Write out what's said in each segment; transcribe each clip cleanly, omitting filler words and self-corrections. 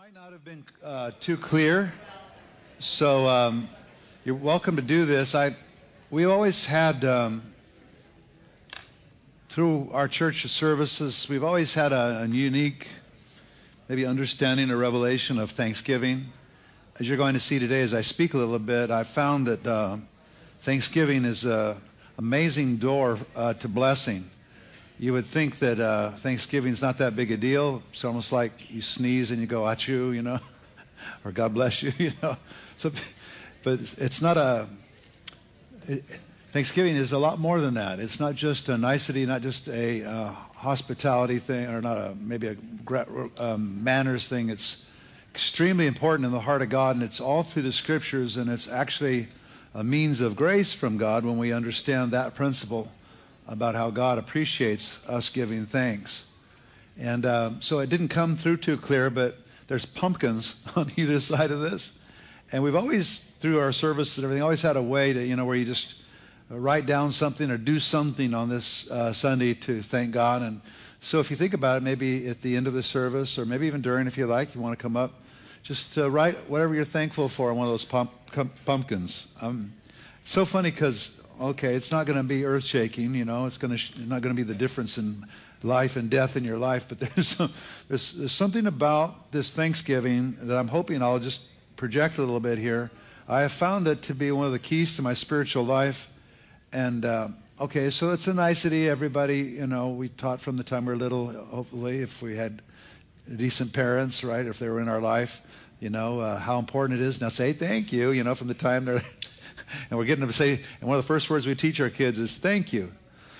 might not have been too clear, so you're welcome to do this. We always had, through our church services, we've always had a unique, maybe understanding or revelation of Thanksgiving. As you're going to see today, as I speak a little bit, I found that Thanksgiving is an amazing door to blessing. You would think that Thanksgiving is not that big a deal. It's almost like you sneeze and you go, achoo, or God bless you, So, but it's not Thanksgiving is a lot more than that. It's not just a nicety, not just a hospitality thing, or not maybe a manners thing. It's extremely important in the heart of God, and it's all through the Scriptures, and it's actually a means of grace from God when we understand that principle about how God appreciates us giving thanks. And so it didn't come through too clear, but there's pumpkins on either side of this. And we've always, through our service and everything, always had a way to, where you just write down something or do something on this Sunday to thank God. And so if you think about it, maybe at the end of the service, or maybe even during, if you like, you want to come up, just write whatever you're thankful for on one of those pumpkins. It's so funny because, it's not going to be earth-shaking, it's not going to be the difference in life and death in your life, but there's something about this Thanksgiving that I'm hoping I'll just project a little bit here. I have found it to be one of the keys to my spiritual life. And, so it's a nicety. Everybody, we taught from the time we were little, hopefully, if we had decent parents, right, if they were in our life, how important it is. Now say thank you, from the time they're... And we're getting them to say, and one of the first words we teach our kids is thank you.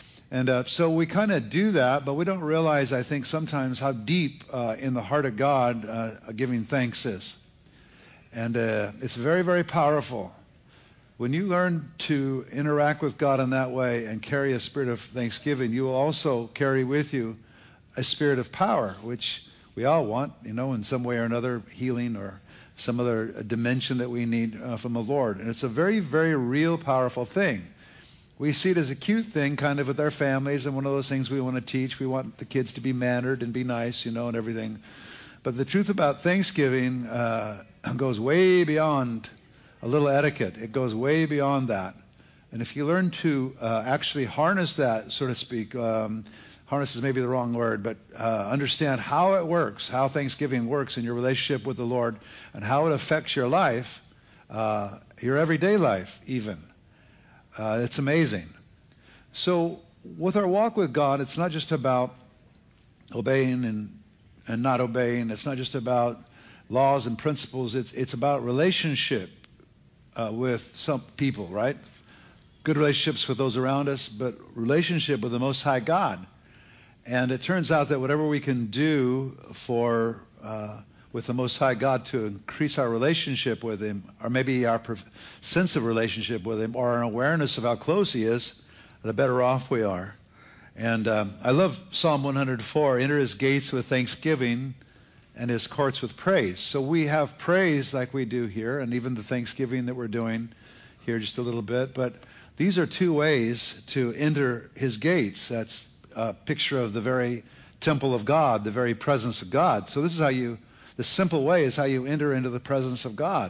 And so we kind of do that, but we don't realize, I think, sometimes how deep in the heart of God giving thanks is. And it's very, very powerful. When you learn to interact with God in that way and carry a spirit of thanksgiving, you will also carry with you a spirit of power, which we all want, in some way or another, healing or some other dimension that we need from the Lord. And it's a very, very real, powerful thing. We see it as a cute thing kind of with our families, and one of those things we want to teach. We want the kids to be mannered and be nice, and everything. But the truth about Thanksgiving goes way beyond a little etiquette. It goes way beyond that. And if you learn to actually harness that, so to speak, harness is maybe the wrong word, but understand how it works, how Thanksgiving works in your relationship with the Lord, and how it affects your life, your everyday life even. It's amazing. So with our walk with God, it's not just about obeying and not obeying. It's not just about laws and principles. It's about relationship with some people, right? Good relationships with those around us, but relationship with the Most High God. And it turns out that whatever we can do with the Most High God to increase our relationship with Him, or maybe our sense of relationship with Him, or our awareness of how close He is, the better off we are. And I love Psalm 104, enter His gates with thanksgiving and His courts with praise. So we have praise like we do here, and even the thanksgiving that we're doing here just a little bit. But these are two ways to enter His gates. That's a picture of the very temple of God, the very presence of God. So this is the simple way is how you enter into the presence of God.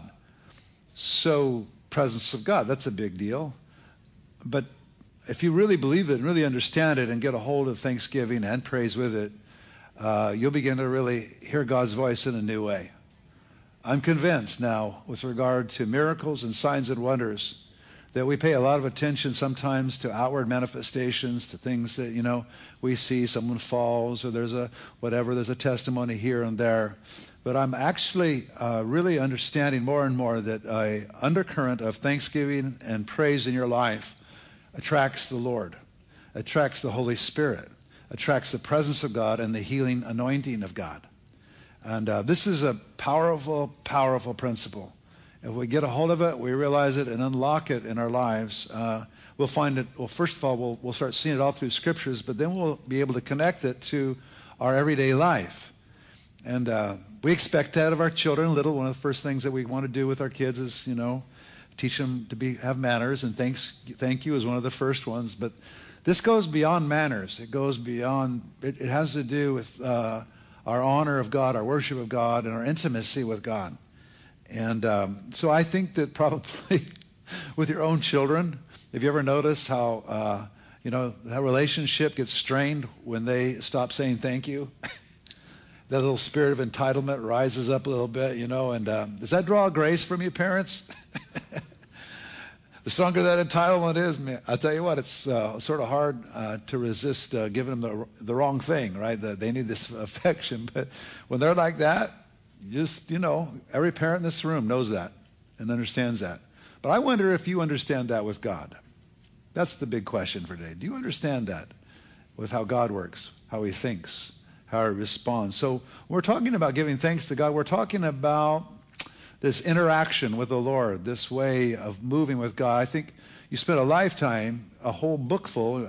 So presence of God, that's a big deal. But if you really believe it and really understand it and get a hold of thanksgiving and praise with it, you'll begin to really hear God's voice in a new way. I'm convinced now with regard to miracles and signs and wonders that we pay a lot of attention sometimes to outward manifestations, to things that, we see someone falls or there's a testimony here and there. But I'm actually really understanding more and more that an undercurrent of thanksgiving and praise in your life attracts the Lord, attracts the Holy Spirit, attracts the presence of God and the healing anointing of God. And this is a powerful, powerful principle. If we get a hold of it, we realize it and unlock it in our lives, we'll find it, well, first of all, we'll start seeing it all through Scriptures, but then we'll be able to connect it to our everyday life. And we expect that of our children. One of the first things that we want to do with our kids is, teach them to have manners, and thank you is one of the first ones. But this goes beyond manners. It goes beyond, it has to do with our honor of God, our worship of God, and our intimacy with God. And so I think that probably with your own children, have you ever noticed how, that relationship gets strained when they stop saying thank you? That little spirit of entitlement rises up a little bit, and does that draw grace from you, parents? The stronger that entitlement is, man, I'll tell you what, it's sort of hard to resist giving them the wrong thing, right? They need this affection. But when they're like that, every parent in this room knows that and understands that. But I wonder if you understand that with God. That's the big question for today. Do you understand that with how God works, how he thinks, how he responds? So we're talking about giving thanks to God. We're talking about this interaction with the Lord, this way of moving with God. I think you spend a lifetime, a whole book full,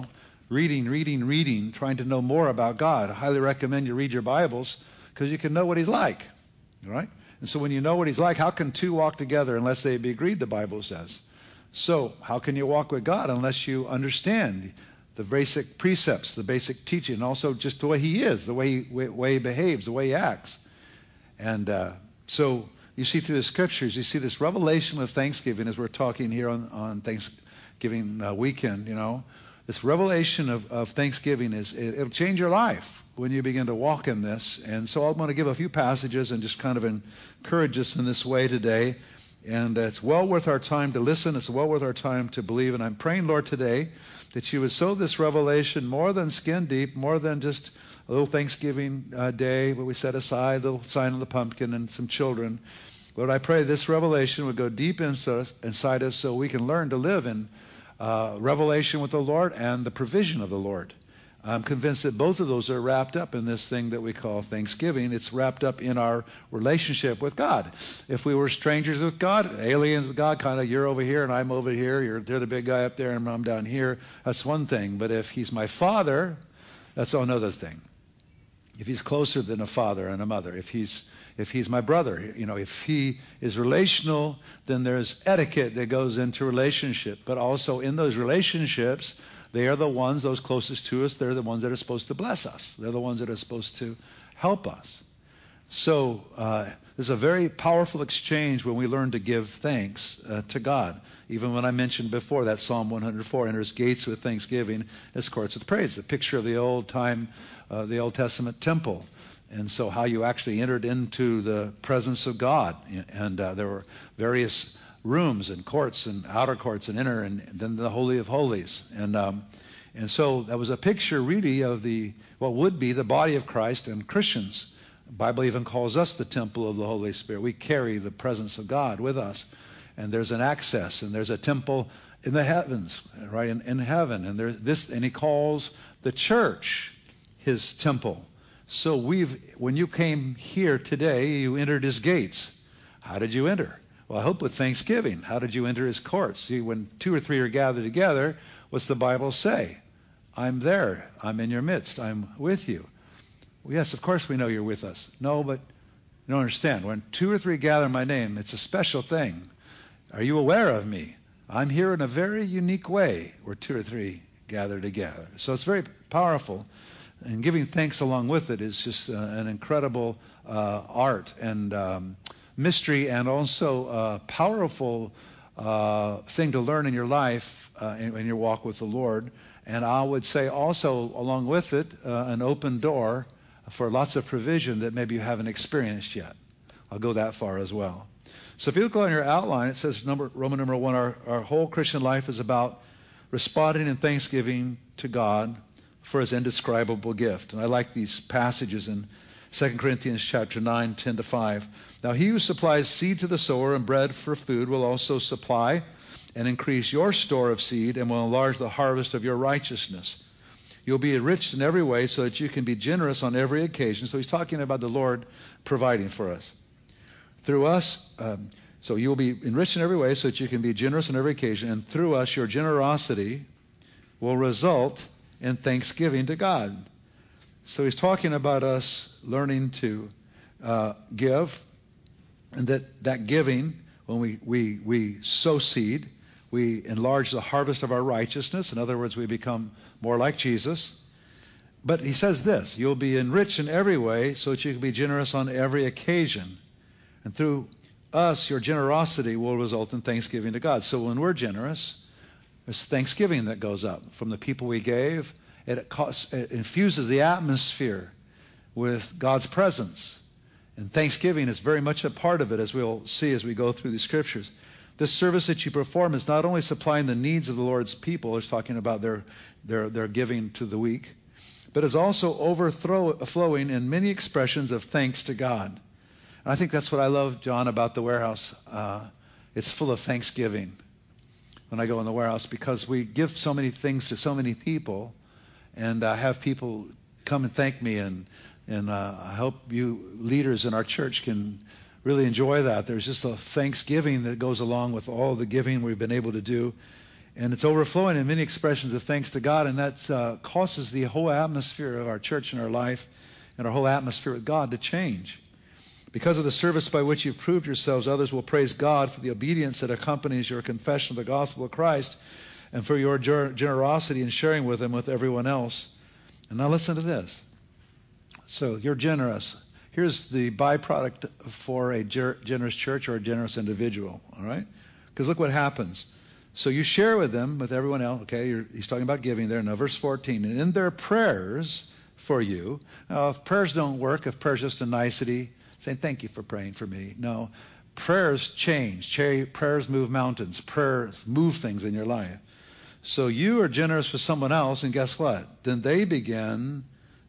reading, trying to know more about God. I highly recommend you read your Bibles because you can know what he's like, right? And so when you know what he's like, how can two walk together unless they be agreed, the Bible says. So how can you walk with God unless you understand the basic precepts, the basic teaching, and also just the way he is, the way he behaves, the way he acts. And so you see through the scriptures, you see this revelation of thanksgiving as we're talking here on Thanksgiving weekend, This revelation of thanksgiving it'll change your life when you begin to walk in this. And so I'm going to give a few passages and just kind of encourage us in this way today. And it's well worth our time to listen. It's well worth our time to believe. And I'm praying, Lord, today that you would sow this revelation more than skin deep, more than just a little Thanksgiving day where we set aside the little sign of the pumpkin and some children. Lord, I pray this revelation would go deep inside us so we can learn to live in revelation with the Lord and the provision of the Lord. I'm convinced that both of those are wrapped up in this thing that we call Thanksgiving. It's wrapped up in our relationship with God. If we were strangers with God, aliens with God, kind of you're over here and I'm over here, you're the big guy up there and I'm down here, that's one thing. But if he's my father, that's another thing. If he's closer than a father and a mother, if he's my brother, if he is relational, then there's etiquette that goes into relationship. But also in those relationships, they are the ones, those closest to us, they're the ones that are supposed to bless us. They're the ones that are supposed to help us. So there's a very powerful exchange when we learn to give thanks to God. Even when I mentioned before that Psalm 104 enters gates with thanksgiving, its courts with praise. A picture of the Old Testament temple. And so how you actually entered into the presence of God. And there were various rooms and courts and outer courts and inner, and then the Holy of Holies. And so that was a picture really of what would be the body of Christ and Christians. The Bible even calls us the temple of the Holy Spirit. We carry the presence of God with us. And there's an access, and there's a temple in the heavens, right, in heaven. And there's this, and he calls the church his temple. So when you came here today, you entered his gates. How did you enter? Well, I hope with thanksgiving. How did you enter his courts? See, when 2 or 3 are gathered together, what's the Bible say? I'm there. I'm in your midst. I'm with you. Well, yes, of course we know you're with us. No, but you don't understand. When 2 or 3 gather in my name, it's a special thing. Are you aware of me? I'm here in a very unique way where 2 or 3 gather together. So it's very powerful. And giving thanks along with it is just an incredible art and mystery, and also a powerful thing to learn in your life in your walk with the Lord. And I would say also along with it an open door for lots of provision that maybe you haven't experienced yet. I'll go that far as well. So if you look on your outline, it says Roman number 1, our whole Christian life is about responding in thanksgiving to God for his indescribable gift. And I like these passages in 2 Corinthians chapter 9, 10-5. Now he who supplies seed to the sower and bread for food will also supply and increase your store of seed and will enlarge the harvest of your righteousness. You'll be enriched in every way so that you can be generous on every occasion. So he's talking about the Lord providing for us. Through us, so you'll be enriched in every way so that you can be generous on every occasion. And through us, your generosity will result in thanksgiving to God. So he's talking about us learning to give, and that giving, when we sow seed, we enlarge the harvest of our righteousness. In other words, we become more like Jesus. But he says this, you'll be enriched in every way so that you can be generous on every occasion. And through us, your generosity will result in thanksgiving to God. So when we're generous, there's thanksgiving that goes up from the people we gave. It infuses the atmosphere with God's presence. And thanksgiving is very much a part of it, as we'll see as we go through the scriptures. This service that you perform is not only supplying the needs of the Lord's people, it's talking about their giving to the weak, but is also overflowing in many expressions of thanks to God. And I think that's what I love, John, about the warehouse. It's full of thanksgiving when I go in the warehouse, because we give so many things to so many people, and have people come and thank me, and I hope you leaders in our church can really enjoy that. There's just a thanksgiving that goes along with all the giving we've been able to do, and it's overflowing in many expressions of thanks to God, and that causes the whole atmosphere of our church and our life and our whole atmosphere with God to change. Because of the service by which you've proved yourselves, others will praise God for the obedience that accompanies your confession of the gospel of Christ, and for your generosity in sharing with them with everyone else. And now listen to this. So you're generous. Here's the byproduct for a generous church or a generous individual, all right? Because look what happens. So you share with them, with everyone else, okay? He's talking about giving there. Now, verse 14, and in their prayers for you. Now, if prayers don't work, if prayers just a nicety, saying thank you for praying for me. No, prayers change. Prayers move mountains. Prayers move things in your life. So you are generous with someone else, and guess what? Then they begin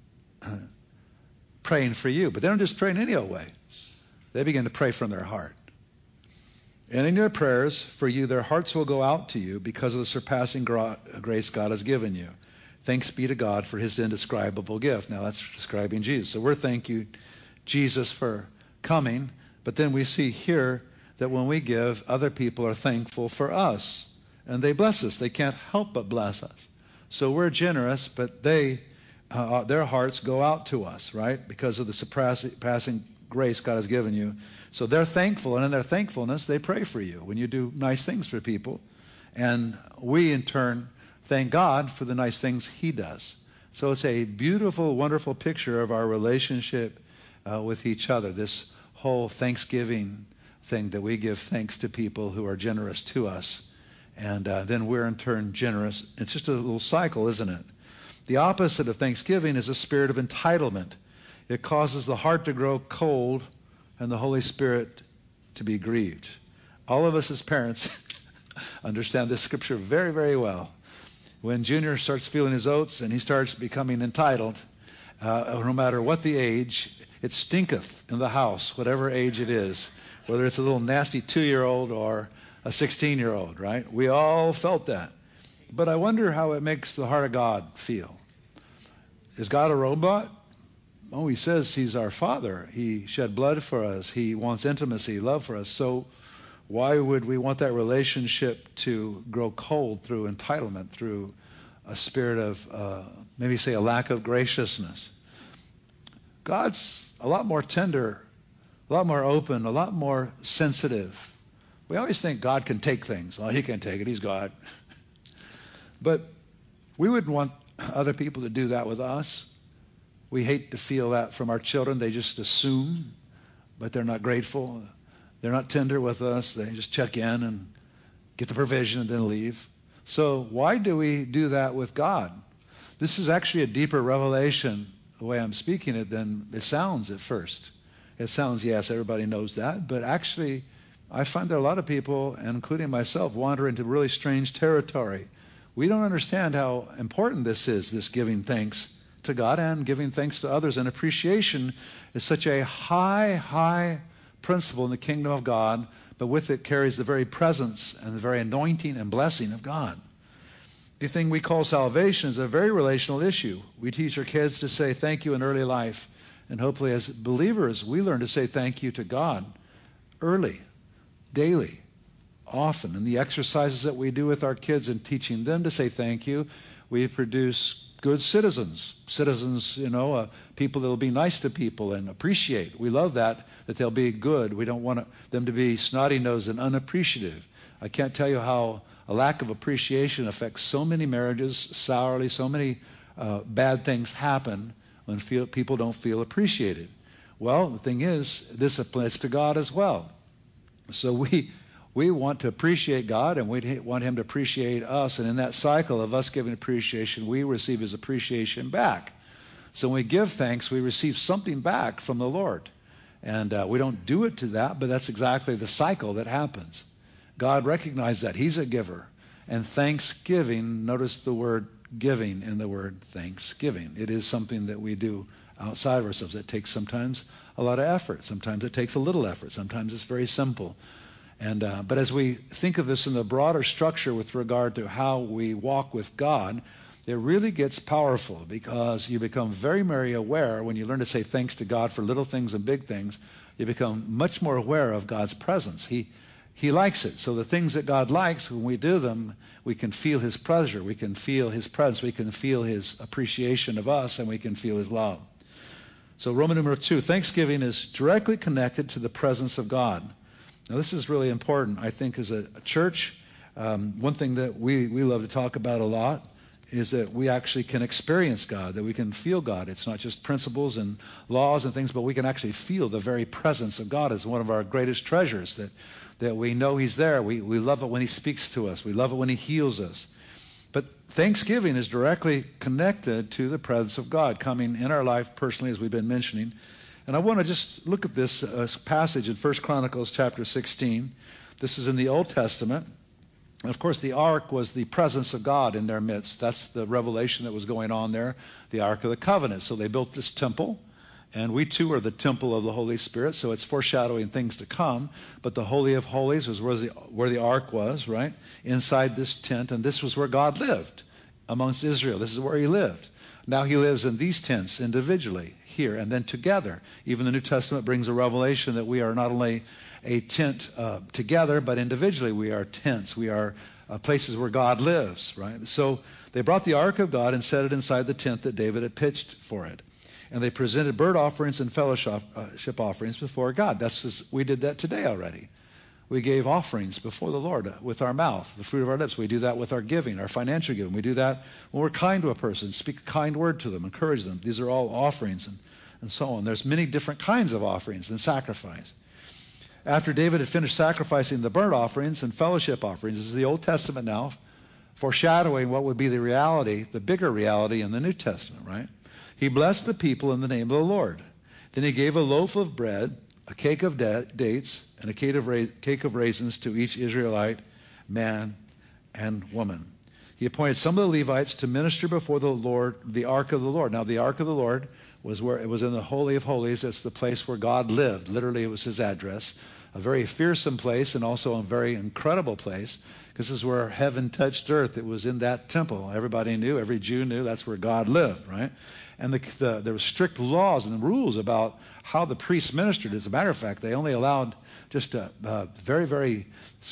praying for you. But they don't just pray in any old way. They begin to pray from their heart. And in your prayers for you, their hearts will go out to you because of the surpassing grace God has given you. Thanks be to God for his indescribable gift. Now that's describing Jesus. So we're thank you, Jesus, for coming. But then we see here that when we give, other people are thankful for us. And they bless us. They can't help but bless us. So we're generous, but their hearts go out to us, right? Because of the surpassing grace God has given you. So they're thankful, and in their thankfulness, they pray for you when you do nice things for people. And we, in turn, thank God for the nice things he does. So it's a beautiful, wonderful picture of our relationship with each other, this whole Thanksgiving thing that we give thanks to people who are generous to us. And then we're, in turn, generous. It's just a little cycle, isn't it? The opposite of thanksgiving is a spirit of entitlement. It causes the heart to grow cold and the Holy Spirit to be grieved. All of us as parents understand this scripture very, very well. When Junior starts feeling his oats and he starts becoming entitled, no matter what the age, it stinketh in the house, whatever age it is, whether it's a little nasty 2-year-old or a 16-year-old, right? We all felt that. But I wonder how it makes the heart of God feel. Is God a robot? Oh, he says he's our Father. He shed blood for us. He wants intimacy, love for us. So why would we want that relationship to grow cold through entitlement, through a spirit of, maybe say, a lack of graciousness? God's a lot more tender, a lot more open, a lot more sensitive. We always think God can take things. Well, he can't take it. He's God. But we wouldn't want other people to do that with us. We hate to feel that from our children. They just assume, but they're not grateful. They're not tender with us. They just check in and get the provision and then leave. So why do we do that with God? This is actually a deeper revelation, the way I'm speaking it, than it sounds at first. It sounds, yes, everybody knows that, but actually I find that a lot of people, including myself, wander into really strange territory. We don't understand how important this is, this giving thanks to God and giving thanks to others. And appreciation is such a high principle in the kingdom of God, but with it carries the very presence and the very anointing and blessing of God. The thing we call salvation is a very relational issue. We teach our kids to say thank you in early life. And hopefully as believers, we learn to say thank you to God early, daily, often. And the exercises that we do with our kids in teaching them to say thank you, we produce good citizens, people that will be nice to people and appreciate. We love that they'll be good. We don't want them to be snotty-nosed and unappreciative. I can't tell you how a lack of appreciation affects so many marriages sourly, so many bad things happen when people don't feel appreciated. Well, the thing is, this applies to God as well. So we want to appreciate God, and we want him to appreciate us. And in that cycle of us giving appreciation, we receive his appreciation back. So when we give thanks, we receive something back from the Lord. And we don't do it to that, but that's exactly the cycle that happens. God recognized that. He's a giver. And thanksgiving, notice the word giving in the word thanksgiving. It is something that we do outside of ourselves. It takes sometimes a lot of effort. Sometimes it takes a little effort. Sometimes it's very simple. But as we think of this in the broader structure with regard to how we walk with God, it really gets powerful, because you become very, very aware when you learn to say thanks to God for little things and big things. You become much more aware of God's presence. He likes it. So the things that God likes, when we do them, we can feel his pleasure. We can feel his presence. We can feel his appreciation of us, and we can feel his love. So Roman numeral 2, thanksgiving is directly connected to the presence of God. Now this is really important, I think, as a church. One thing that we love to talk about a lot is that we actually can experience God, that we can feel God. It's not just principles and laws and things, but we can actually feel the very presence of God as one of our greatest treasures, that we know he's there. We love it when he speaks to us. We love it when he heals us. But thanksgiving is directly connected to the presence of God coming in our life personally, as we've been mentioning. And I want to just look at this passage in 1 Chronicles chapter 16. This is in the Old Testament. And of course, the ark was the presence of God in their midst. That's the revelation that was going on there, the Ark of the Covenant. So they built this temple, and we too are the temple of the Holy Spirit, so it's foreshadowing things to come. But the Holy of Holies was where the ark was, right? Inside this tent, and this was where God lived amongst Israel. This is where he lived. Now he lives in these tents individually here and then together. Even the New Testament brings a revelation that we are not only a tent together, but individually we are tents. We are places where God lives, right? So they brought the ark of God and set it inside the tent that David had pitched for it. And they presented burnt offerings and fellowship offerings before God. We did that today already. We gave offerings before the Lord with our mouth, the fruit of our lips. We do that with our giving, our financial giving. We do that when we're kind to a person, speak a kind word to them, encourage them. These are all offerings and so on. There's many different kinds of offerings and sacrifice. After David had finished sacrificing the burnt offerings and fellowship offerings, this is the Old Testament now, foreshadowing what would be the reality, the bigger reality in the New Testament, right? He blessed the people in the name of the Lord. Then he gave a loaf of bread, a cake of dates, and a cake of raisins to each Israelite man and woman. He appointed some of the Levites to minister before the Lord, the ark of the Lord. Now, the ark of the Lord was where it was in the Holy of Holies. It's the place where God lived. Literally, it was his address. A very fearsome place, and also a very incredible place, because this is where heaven touched earth. It was in that temple. Everybody knew, every Jew knew that's where God lived, right? And there were strict laws and rules about how the priests ministered. As a matter of fact, they only allowed just a very, very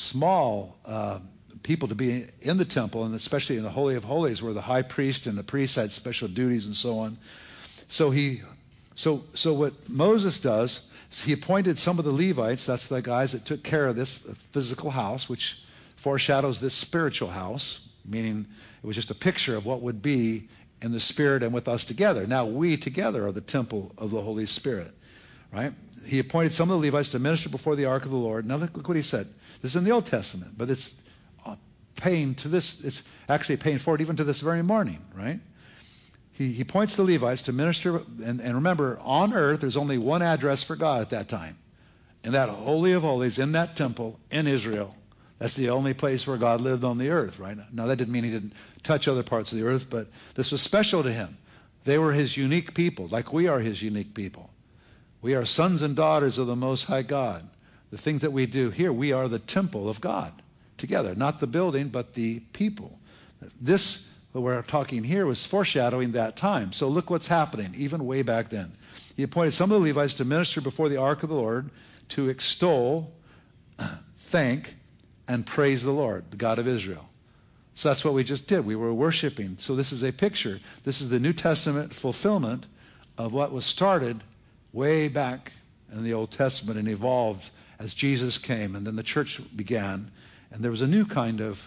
small people to be in the temple, and especially in the Holy of Holies, where the high priest and the priests had special duties and so on. So what Moses does is he appointed some of the Levites. That's the guys that took care of this physical house, which foreshadows this spiritual house, meaning it was just a picture of what would be in the Spirit and with us together. Now we together are the temple of the Holy Spirit, right? He appointed some of the Levites to minister before the ark of the Lord. Now look what he said. This is in the Old Testament, but it's paying to this. It's actually paying for it even to this very morning, right? He points the Levites to minister, and remember, on earth there's only one address for God at that time, and that Holy of Holies in that temple in Israel. That's the only place where God lived on the earth, right? Now, that didn't mean he didn't touch other parts of the earth, but this was special to him. They were his unique people, like we are his unique people. We are sons and daughters of the Most High God. The things that we do here, we are the temple of God together, not the building, but the people. This, what we're talking here, was foreshadowing that time. So look what's happening, even way back then. He appointed some of the Levites to minister before the ark of the Lord, to extol, thank, and praise the Lord, the God of Israel. So that's what we just did. We were worshiping. So this is a picture. This is the New Testament fulfillment of what was started way back in the Old Testament and evolved as Jesus came, and then the church began, and there was a new kind of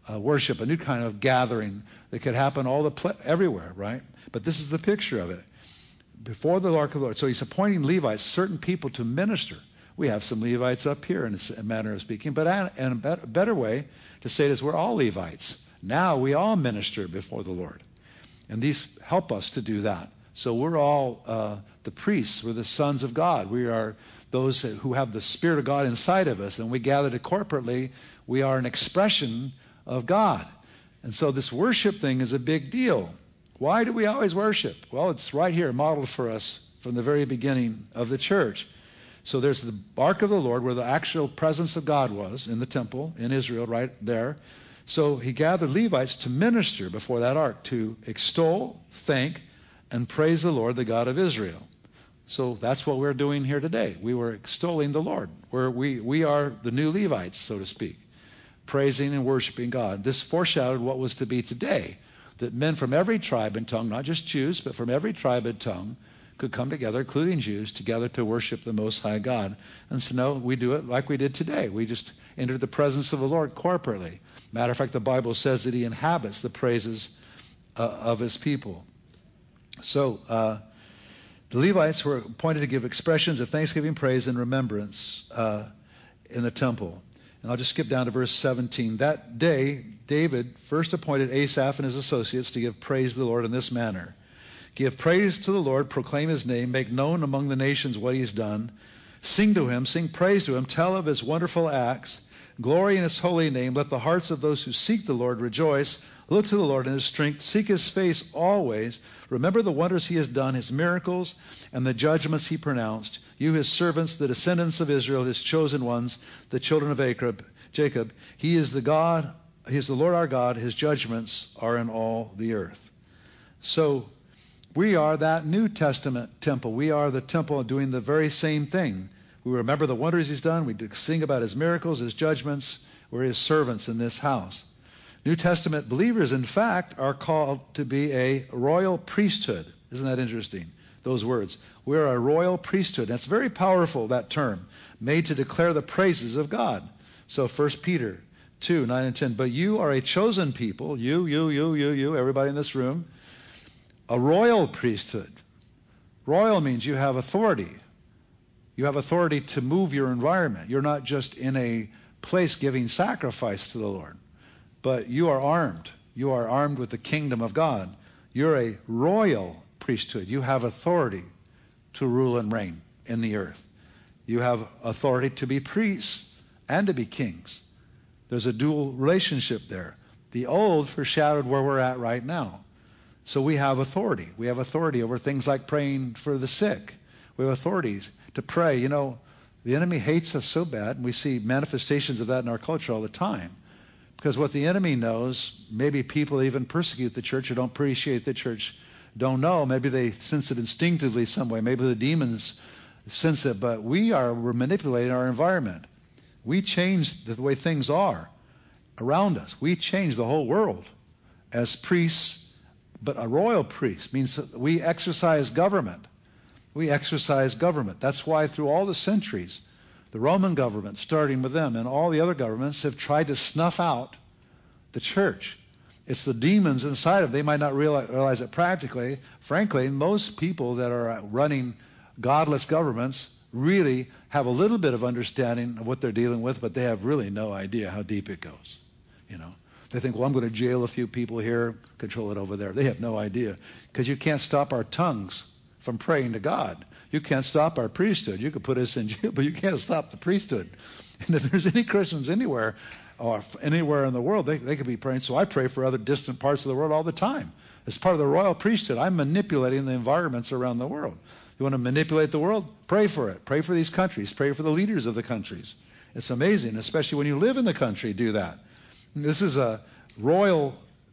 worship, a new kind of gathering that could happen everywhere, right? But this is the picture of it. Before the ark of the Lord. So he's appointing Levites, certain people to minister. We have some Levites up here in a manner of speaking, but a better way to say it is we're all Levites. Now we all minister before the Lord. And these help us to do that. So we're all the priests. We're the sons of God. We are those who have the Spirit of God inside of us. And we gather corporately. We are an expression of God. And so this worship thing is a big deal. Why do we always worship? Well, it's right here modeled for us from the very beginning of the church. So there's the ark of the Lord where the actual presence of God was in the temple in Israel right there. So he gathered Levites to minister before that ark, to extol, thank, and praise the Lord, the God of Israel. So that's what we're doing here today. We were extolling the Lord. We are the new Levites, so to speak, praising and worshiping God. This foreshadowed what was to be today, that men from every tribe and tongue, not just Jews, but from every tribe and tongue, could come together, including Jews, together to worship the Most High God. And so no, we do it like we did today. We just enter the presence of the Lord corporately. Matter of fact, the Bible says that he inhabits the praises of his people. So the Levites were appointed to give expressions of thanksgiving, praise, and remembrance in the temple. And I'll just skip down to verse 17. That day, David first appointed Asaph and his associates to give praise to the Lord in this manner. Give praise to the Lord, proclaim his name, make known among the nations what he's done. Sing to him, sing praise to him, tell of his wonderful acts. Glory in his holy name. Let the hearts of those who seek the Lord rejoice. Look to the Lord in his strength. Seek his face always. Remember the wonders he has done, his miracles, and the judgments he pronounced. You, his servants, the descendants of Israel, his chosen ones, the children of Jacob. He is the God. He is the Lord our God. His judgments are in all the earth. So we are that New Testament temple. We are the temple doing the very same thing. We remember the wonders he's done. We sing about his miracles, his judgments. We're his servants in this house. New Testament believers, in fact, are called to be a royal priesthood. Isn't that interesting? Those words. We're a royal priesthood. That's very powerful, that term, made to declare the praises of God. So 1 Peter 2, 9 and 10. But you are a chosen people, you, everybody in this room, a royal priesthood. Royal means you have authority. You have authority to move your environment. You're not just in a place giving sacrifice to the Lord, but you are armed. You are armed with the kingdom of God. You're a royal priesthood. You have authority to rule and reign in the earth. You have authority to be priests and to be kings. There's a dual relationship there. The old foreshadowed where we're at right now. So we have authority. We have authority over things like praying for the sick. We have authorities to pray. You know, the enemy hates us so bad, and we see manifestations of that in our culture all the time. Because what the enemy knows, maybe people even persecute the church or don't appreciate the church, don't know. Maybe they sense it instinctively some way. Maybe the demons sense it, but we're manipulating our environment. We change the way things are around us. We change the whole world as priests, but a royal priest means we exercise government. We exercise government. That's why through all the centuries, the Roman government, starting with them, and all the other governments have tried to snuff out the church. It's the demons inside of them. They might not realize it practically. Frankly, most people that are running godless governments really have a little bit of understanding of what they're dealing with, but they have really no idea how deep it goes. You know, they think, well, I'm going to jail a few people here, control it over there. They have no idea, because you can't stop our tongues from praying to God. You can't stop our priesthood. You could put us in jail, but you can't stop the priesthood. And if there's any Christians anywhere or anywhere in the world, they could be praying. So I pray for other distant parts of the world all the time. As part of the royal priesthood, I'm manipulating the environments around the world. You want to manipulate the world? Pray for it. Pray for these countries. Pray for the leaders of the countries. It's amazing, especially when you live in the country, do that. This is a royal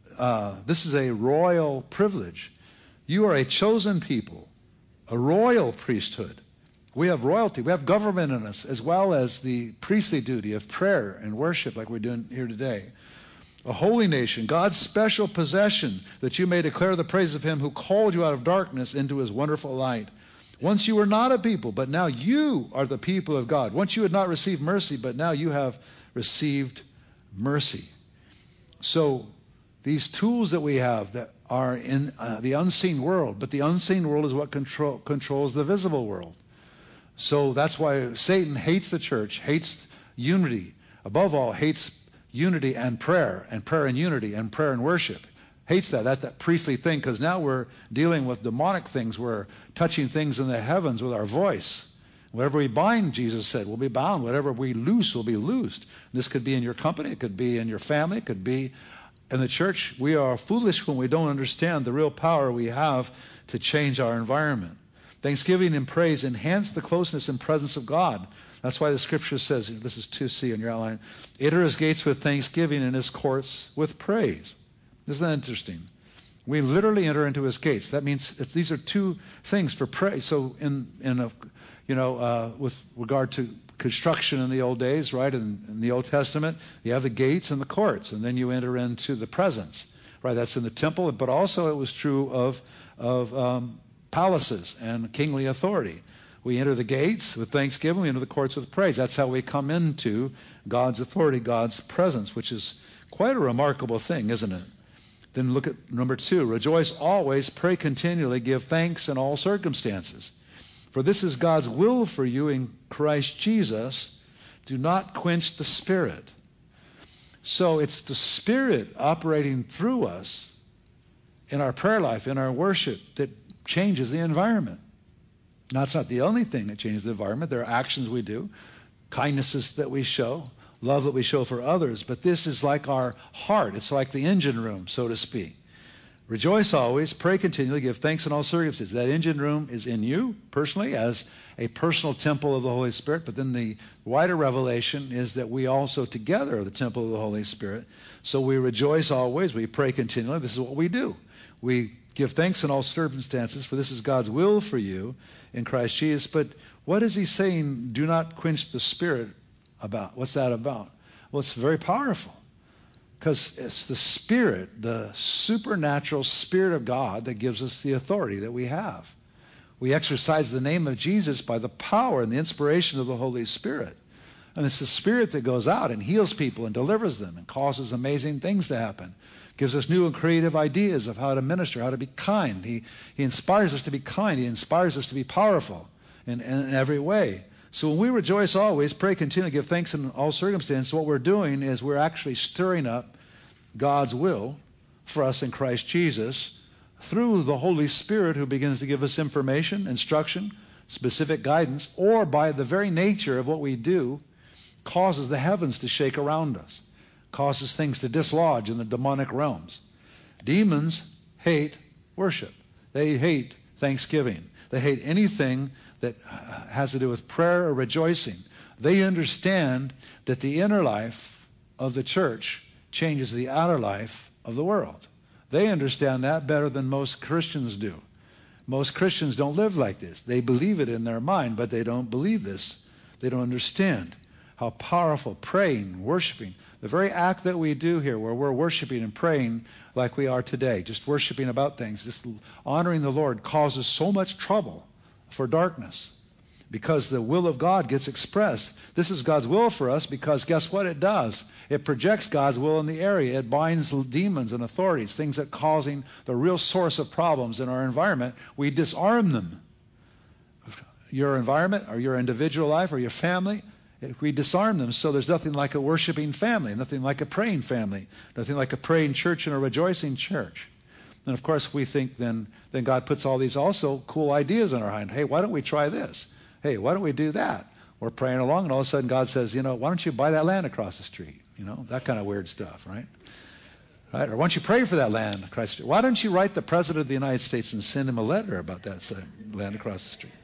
privilege. You are a chosen people, a royal priesthood. We have royalty. We have government in us, as well as the priestly duty of prayer and worship like we're doing here today. A holy nation, God's special possession, that you may declare the praise of him who called you out of darkness into his wonderful light. Once you were not a people, but now you are the people of God. Once you had not received mercy, but now you have received mercy. So these tools that we have that are in the unseen world, but the unseen world is what controls the visible world. So that's why Satan hates the church, hates unity. Above all, hates unity and prayer and unity and prayer and worship. Hates that priestly thing, because now we're dealing with demonic things. We're touching things in the heavens with our voice. Whatever we bind, Jesus said, will be bound. Whatever we loose will be loosed. This could be in your company. It could be in your family. It could be in the church. We are foolish when we don't understand the real power we have to change our environment. Thanksgiving and praise enhance the closeness and presence of God. That's why the scripture says, this is 2C in your outline, enter his gates with thanksgiving and his courts with praise. Isn't that interesting? We literally enter into his gates. That means these are two things for praise. So with regard to construction in the old days, right, in the Old Testament, you have the gates and the courts, and then you enter into the presence, right? That's in the temple, but also it was true of palaces and kingly authority. We enter the gates with thanksgiving. We enter the courts with praise. That's how we come into God's authority, God's presence, which is quite a remarkable thing, isn't it? Then look at number 2. Rejoice always, pray continually, give thanks in all circumstances. For this is God's will for you in Christ Jesus. Do not quench the Spirit. So it's the Spirit operating through us in our prayer life, in our worship, that changes the environment. Now, it's not the only thing that changes the environment. There are actions we do, kindnesses that we show, love that we show for others. But this is like our heart. It's like the engine room, so to speak. Rejoice always, pray continually, give thanks in all circumstances. That engine room is in you personally as a personal temple of the Holy Spirit. But then the wider revelation is that we also together are the temple of the Holy Spirit. So we rejoice always, we pray continually. This is what we do. We give thanks in all circumstances, for this is God's will for you in Christ Jesus. But what is he saying, do not quench the Spirit about? What's that about? Well, it's very powerful, because it's the Spirit, the supernatural Spirit of God, that gives us the authority that we have. We exercise the name of Jesus by the power and the inspiration of the Holy Spirit. And it's the Spirit that goes out and heals people and delivers them and causes amazing things to happen. Gives us new and creative ideas of how to minister, how to be kind. He inspires us to be kind. He inspires us to be powerful in every way. So when we rejoice always, pray continually, give thanks in all circumstances, what we're doing is we're actually stirring up God's will for us in Christ Jesus through the Holy Spirit, who begins to give us information, instruction, specific guidance, or by the very nature of what we do, causes the heavens to shake around us, causes things to dislodge in the demonic realms. Demons hate worship. They hate thanksgiving. They hate anything that has to do with prayer or rejoicing. They understand that the inner life of the church changes the outer life of the world. They understand that better than most Christians do. Most Christians don't live like this. They believe it in their mind, but they don't believe this. They don't understand how powerful praying, worshiping, the very act that we do here where we're worshiping and praying like we are today, just worshiping about things, just honoring the Lord, causes so much trouble for darkness, because the will of God gets expressed. This is God's will for us, because guess what it does? It projects God's will in the area. It binds demons and authorities, things that causing the real source of problems in our environment. We disarm them. Your environment or your individual life or your family, we disarm them. So there's nothing like a worshiping family, nothing like a praying family, nothing like a praying church and a rejoicing church. And of course we think then God puts all these also cool ideas in our mind. Hey, why don't we try this? Hey, why don't we do that? We're praying along, and all of a sudden God says, why don't you buy that land across the street? That kind of weird stuff, right? Right? Or why don't you pray for that land across the street? Why don't you write the President of the United States and send him a letter about that land across the street?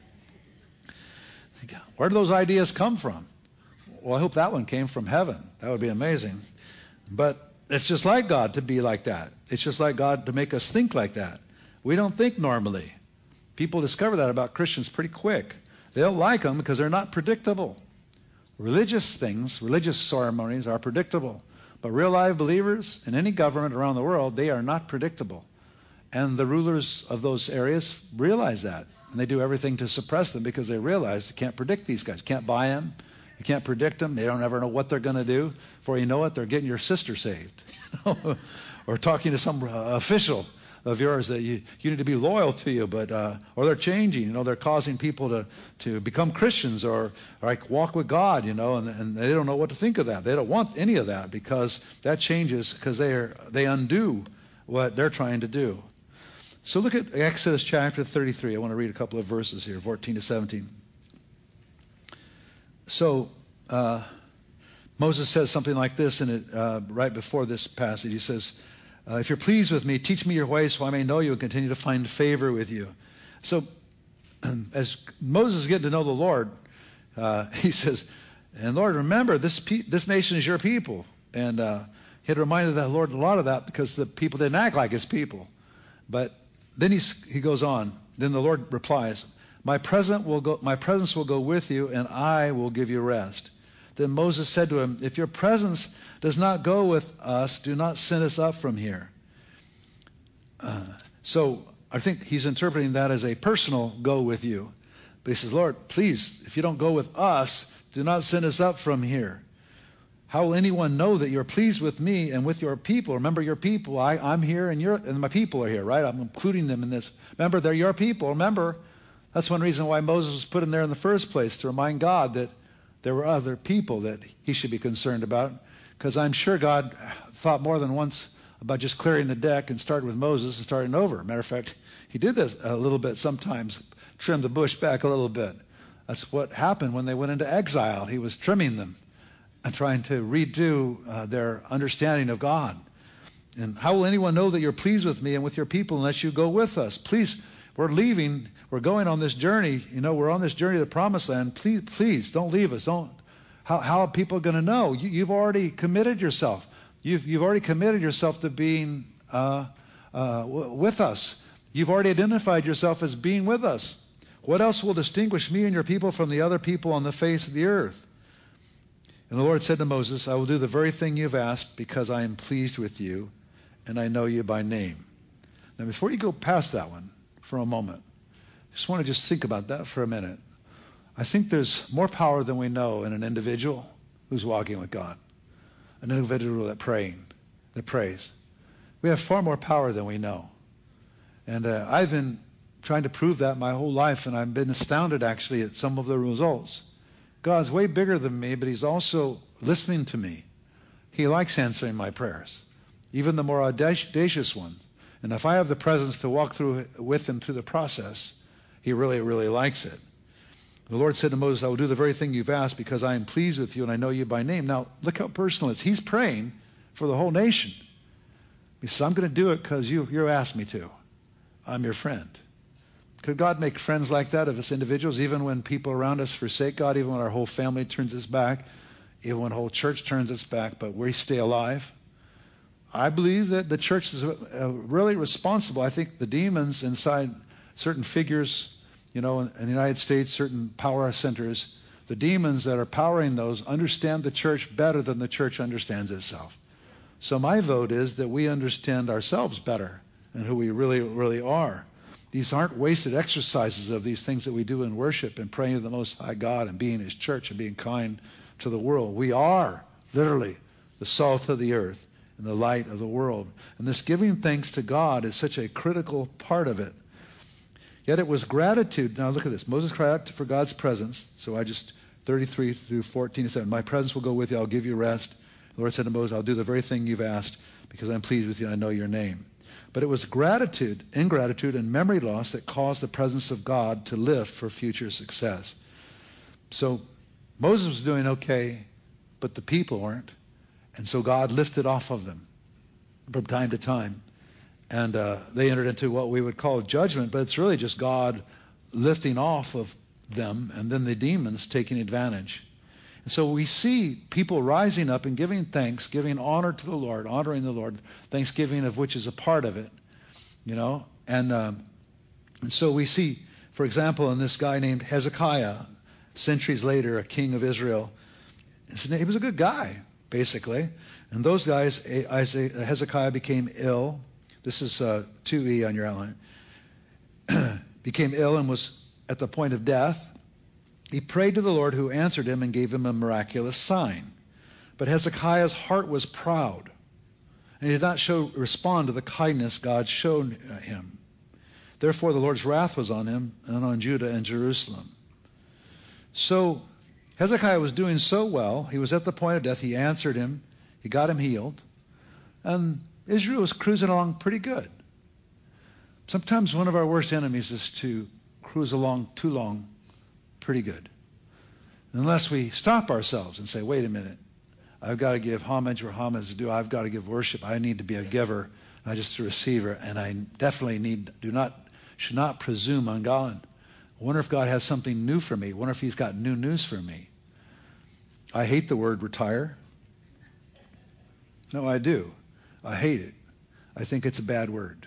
Where do those ideas come from? Well, I hope that one came from heaven. That would be amazing. But it's just like God to be like that. It's just like God to make us think like that. We don't think normally. People discover that about Christians pretty quick. They don't like them because they're not predictable. Religious things, religious ceremonies are predictable. But real live believers in any government around the world, they are not predictable. And the rulers of those areas realize that. And they do everything to suppress them because they realize you can't predict these guys. You can't buy them. You can't predict them. They don't ever know what they're going to do. Before you know it, they're getting your sister saved. Or talking to some official of yours that you need to be loyal to you, but or they're changing. They're causing people to become Christians or like walk with God. And they don't know what to think of that. They don't want any of that because that changes because they undo what they're trying to do. So look at Exodus chapter 33. I want to read a couple of verses here, 14 to 17. So Moses says something like this in it right before this passage. He says, if you're pleased with me, teach me your ways so I may know you and continue to find favor with you. So as Moses is getting to know the Lord, he says, and Lord, remember, this nation is your people. And he had reminded the Lord a lot of that because the people didn't act like his people. But then he goes on. Then the Lord replies, my presence will go with you, and I will give you rest. Then Moses said to him, if your presence does not go with us, do not send us up from here. So I think he's interpreting that as a personal go with you. But he says, Lord, please, if you don't go with us, do not send us up from here. How will anyone know that you're pleased with me and with your people? Remember your people. I'm here and my people are here, right? I'm including them in this. Remember, they're your people. Remember, that's one reason why Moses was put in there in the first place, to remind God that there were other people that he should be concerned about. Because I'm sure God thought more than once about just clearing the deck and starting with Moses and starting over. Matter of fact, he did this a little bit sometimes, trimmed the bush back a little bit. That's what happened when they went into exile. He was trimming them and trying to redo their understanding of God. And how will anyone know that you're pleased with me and with your people unless you go with us? Please, we're leaving. We're going on this journey. We're on this journey to the promised land. Please don't leave us. How are people going to know? You've already committed yourself. You've already committed yourself to being with us. You've already identified yourself as being with us. What else will distinguish me and your people from the other people on the face of the earth? And the Lord said to Moses, I will do the very thing you've asked because I am pleased with you and I know you by name. Now, before you go past that one for a moment, I just want to think about that for a minute. I think there's more power than we know in an individual who's walking with God, an individual that prays. We have far more power than we know. And I've been trying to prove that my whole life, and I've been astounded actually at some of the results. God's way bigger than me, but he's also listening to me. He likes answering my prayers, even the more audacious ones. And if I have the presence to walk through with him through the process, he really, really likes it. The Lord said to Moses, I will do the very thing you've asked because I am pleased with you and I know you by name. Now, look how personal it is. He's praying for the whole nation. He says, I'm going to do it because you asked me to. I'm your friend. Could God make friends like that of us individuals, even when people around us forsake God, even when our whole family turns its back, even when the whole church turns its back, but we stay alive? I believe that the church is really responsible. I think the demons inside certain figures, in the United States, certain power centers, the demons that are powering those understand the church better than the church understands itself. So my vote is that we understand ourselves better and who we really, really are. These aren't wasted exercises of these things that we do in worship and praying to the Most High God and being his church and being kind to the world. We are literally the salt of the earth and the light of the world. And this giving thanks to God is such a critical part of it. Yet it was gratitude. Now look at this. Moses cried out for God's presence. So 33 through 14, he said, my presence will go with you. I'll give you rest. The Lord said to Moses, I'll do the very thing you've asked because I'm pleased with you and I know your name. But it was ingratitude, and memory loss that caused the presence of God to lift for future success. So Moses was doing okay, but the people weren't. And so God lifted off of them from time to time. And they entered into what we would call judgment, but it's really just God lifting off of them and then the demons taking advantage. And so we see people rising up and giving thanks, giving honor to the Lord, honoring the Lord, thanksgiving of which is a part of it, And so we see, for example, in this guy named Hezekiah, centuries later, a king of Israel. He was a good guy, basically. And those guys, Hezekiah became ill. This is 2E on your outline. Became ill and was at the point of death. He prayed to the Lord, who answered him and gave him a miraculous sign. But Hezekiah's heart was proud, and he did not respond to the kindness God showed him. Therefore the Lord's wrath was on him and on Judah and Jerusalem. So Hezekiah was doing so well. He was at the point of death. He answered him. He got him healed. And Israel was cruising along pretty good. Sometimes one of our worst enemies is to cruise along too long pretty good. Unless we stop ourselves and say, wait a minute, I've got to give homage where homage is due. I've got to give worship. I need to be a giver, not just a receiver. And I definitely should not presume on God. I wonder if God has something new for me. I wonder if he's got new news for me. I hate the word retire. No, I do. I hate it. I think it's a bad word.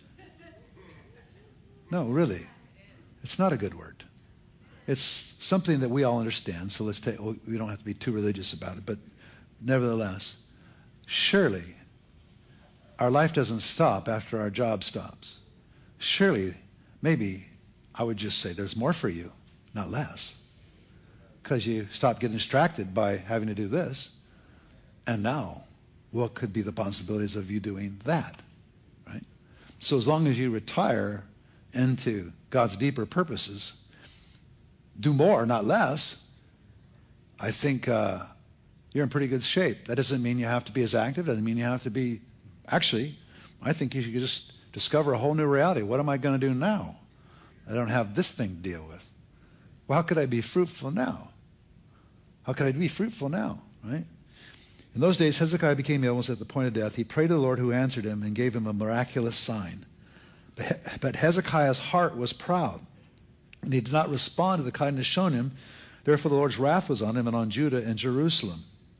No, really. It's not a good word. It's something that we all understand, so we don't have to be too religious about it. But nevertheless, surely our life doesn't stop after our job stops. Surely, maybe I would just say there's more for you, not less. Because you stop getting distracted by having to do this. And now, what could be the possibilities of you doing that? Right? So as long as you retire into God's deeper purposes, do more, not less, I think you're in pretty good shape. That doesn't mean you have to be as active. Doesn't mean you have to be... Actually, I think you should just discover a whole new reality. What am I going to do now? I don't have this thing to deal with. Well, how could I be fruitful now? How could I be fruitful now? Right? In those days, Hezekiah became ill and was at the point of death. He prayed to the Lord, who answered him and gave him a miraculous sign. But Hezekiah's heart was proud, and he did not respond to the kindness shown him. Therefore the Lord's wrath was on him and on Judah and Jerusalem.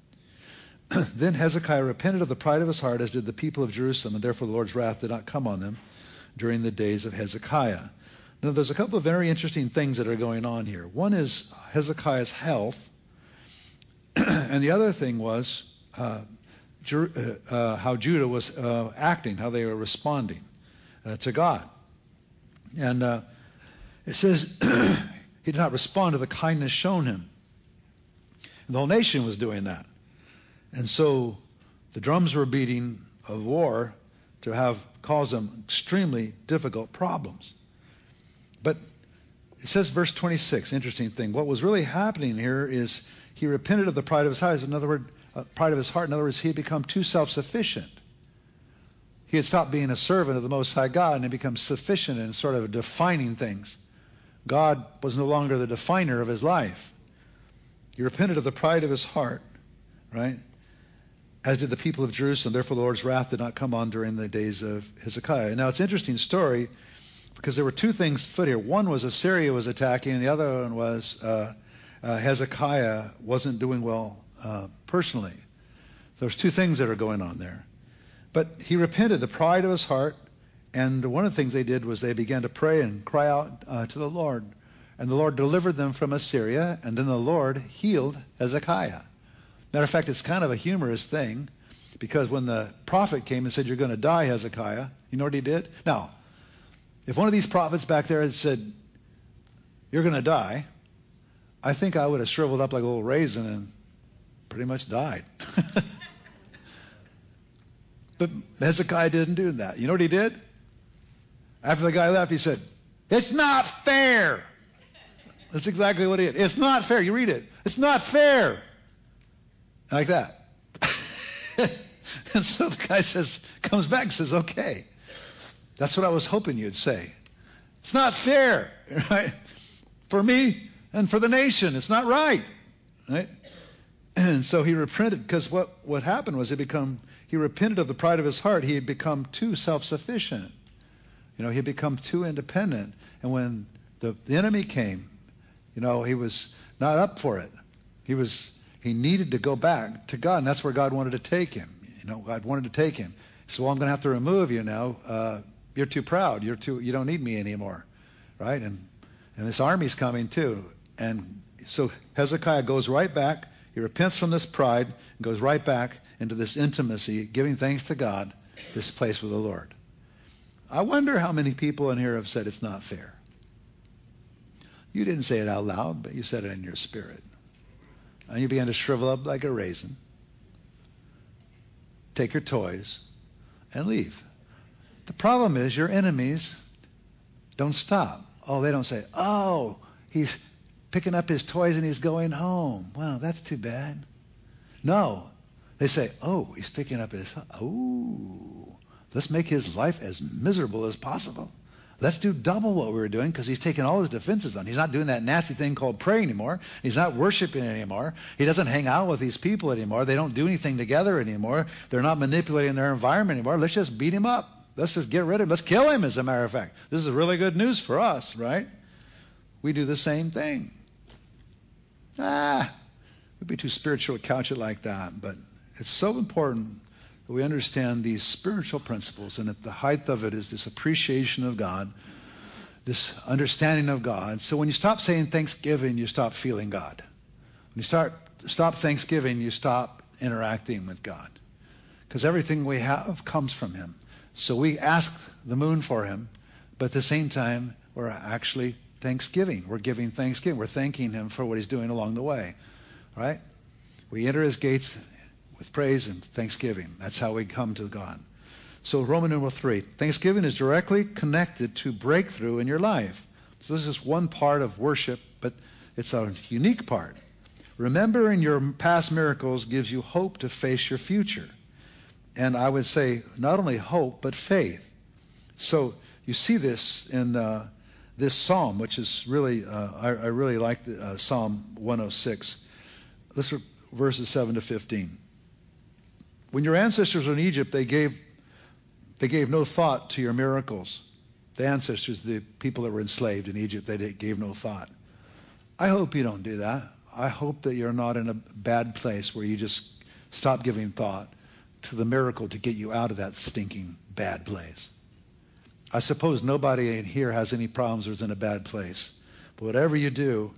Then Hezekiah repented of the pride of his heart, as did the people of Jerusalem, and therefore the Lord's wrath did not come on them during the days of Hezekiah. Now there's a couple of very interesting things that are going on here. One is Hezekiah's health, and the other thing was how Judah was acting, how they were responding to God. And it says he did not respond to the kindness shown him. And the whole nation was doing that. And so the drums were beating of war to have caused them extremely difficult problems. But it says, verse 26, interesting thing. What was really happening here is he repented of the pride of his heart. In other words, pride of his heart. In other words, he had become too self-sufficient. He had stopped being a servant of the Most High God and had become sufficient in sort of defining things. God was no longer the definer of his life. He repented of the pride of his heart, right? As did the people of Jerusalem. Therefore the Lord's wrath did not come on during the days of Hezekiah. Now it's an interesting story because there were two things afoot here. One was Assyria was attacking, and the other one was Hezekiah wasn't doing well personally. There's two things that are going on there. But he repented, the pride of his heart, and one of the things they did was they began to pray and cry out to the Lord. And the Lord delivered them from Assyria, and then the Lord healed Hezekiah. Matter of fact, it's kind of a humorous thing, because when the prophet came and said, you're going to die, Hezekiah, you know what he did? Now, if one of these prophets back there had said, you're going to die, I think I would have shriveled up like a little raisin and pretty much died. But Hezekiah didn't do that. You know what he did? After the guy left, he said, it's not fair. That's exactly what he did. It's not fair. You read it. It's not fair. Like that. And so the guy comes back and says, okay. That's what I was hoping you'd say. It's not fair, right? For me and for the nation. It's not right. Right? And so he repented, because what happened was he repented of the pride of his heart. He had become too self-sufficient. He had become too independent. And when the enemy came, he was not up for it. He needed to go back to God, and that's where God wanted to take him. God wanted to take him. So I'm going to have to remove you now. You're too proud. You don't need me anymore, right? And this army's coming too. And so Hezekiah goes right back. He repents from this pride and goes right back into this intimacy, giving thanks to God, this place with the Lord. I wonder how many people in here have said it's not fair. You didn't say it out loud, but you said it in your spirit. And you began to shrivel up like a raisin, take your toys, and leave. The problem is your enemies don't stop. Oh, they don't say, oh, he's picking up his toys and he's going home. Well, that's too bad. No. They say, oh, he's picking up his, let's make his life as miserable as possible. Let's do double what we were doing because he's taking all his defenses on. He's not doing that nasty thing called praying anymore. He's not worshiping anymore. He doesn't hang out with these people anymore. They don't do anything together anymore. They're not manipulating their environment anymore. Let's just beat him up. Let's just get rid of him. Let's kill him, as a matter of fact. This is really good news for us, right? We do the same thing. We'd be too spiritual to couch it like that, but it's so important that we understand these spiritual principles, and at the height of it is this appreciation of God, this understanding of God. So when you stop saying Thanksgiving, you stop feeling God. When you stop Thanksgiving, you stop interacting with God, because everything we have comes from him. So we ask the moon for him, but at the same time, we're actually Thanksgiving. We're giving thanksgiving. We're thanking him for what he's doing along the way, right? We enter his gates with praise and thanksgiving. That's how we come to God. So Roman numeral 3, Thanksgiving is directly connected to breakthrough in your life. So this is one part of worship, but it's a unique part. Remembering your past miracles gives you hope to face your future. And I would say not only hope, but faith. So you see this in this psalm, which is really, I really like Psalm 106. Let's read verses 7 to 15. When your ancestors were in Egypt, they gave no thought to your miracles. The ancestors, the people that were enslaved in Egypt, they gave no thought. I hope you don't do that. I hope that you're not in a bad place where you just stop giving thought to the miracle to get you out of that stinking bad place. I suppose nobody in here has any problems or is in a bad place. But whatever you do,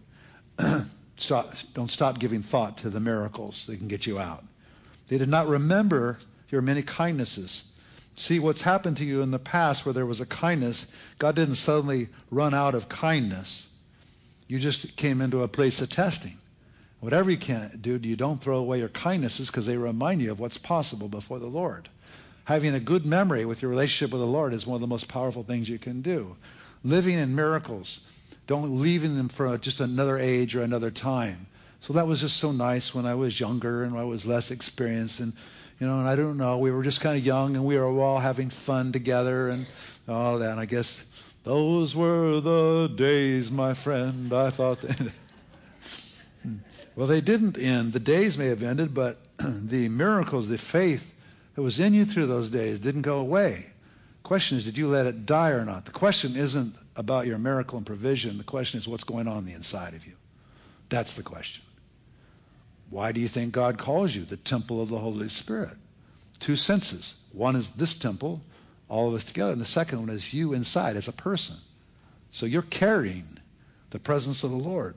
don't stop giving thought to the miracles that can get you out. They did not remember your many kindnesses. See, what's happened to you in the past where there was a kindness, God didn't suddenly run out of kindness. You just came into a place of testing. Whatever you can do, you don't throw away your kindnesses because they remind you of what's possible before the Lord. Having a good memory with your relationship with the Lord is one of the most powerful things you can do. Living in miracles. Don't leaving them for just another age or another time. So that was just so nice when I was younger and I was less experienced, and and I don't know, we were just kind of young and we were all having fun together and all that. And I guess those were the days, my friend. I thought that. Well, they didn't end. The days may have ended, but the miracles, the faith that was in you through those days didn't go away. The question is, did you let it die or not? The question isn't about your miracle and provision. The question is what's going on the inside of you. That's the question. Why do you think God calls you the temple of the Holy Spirit? Two senses. One is this temple, all of us together, and the second one is you inside as a person. So you're carrying the presence of the Lord.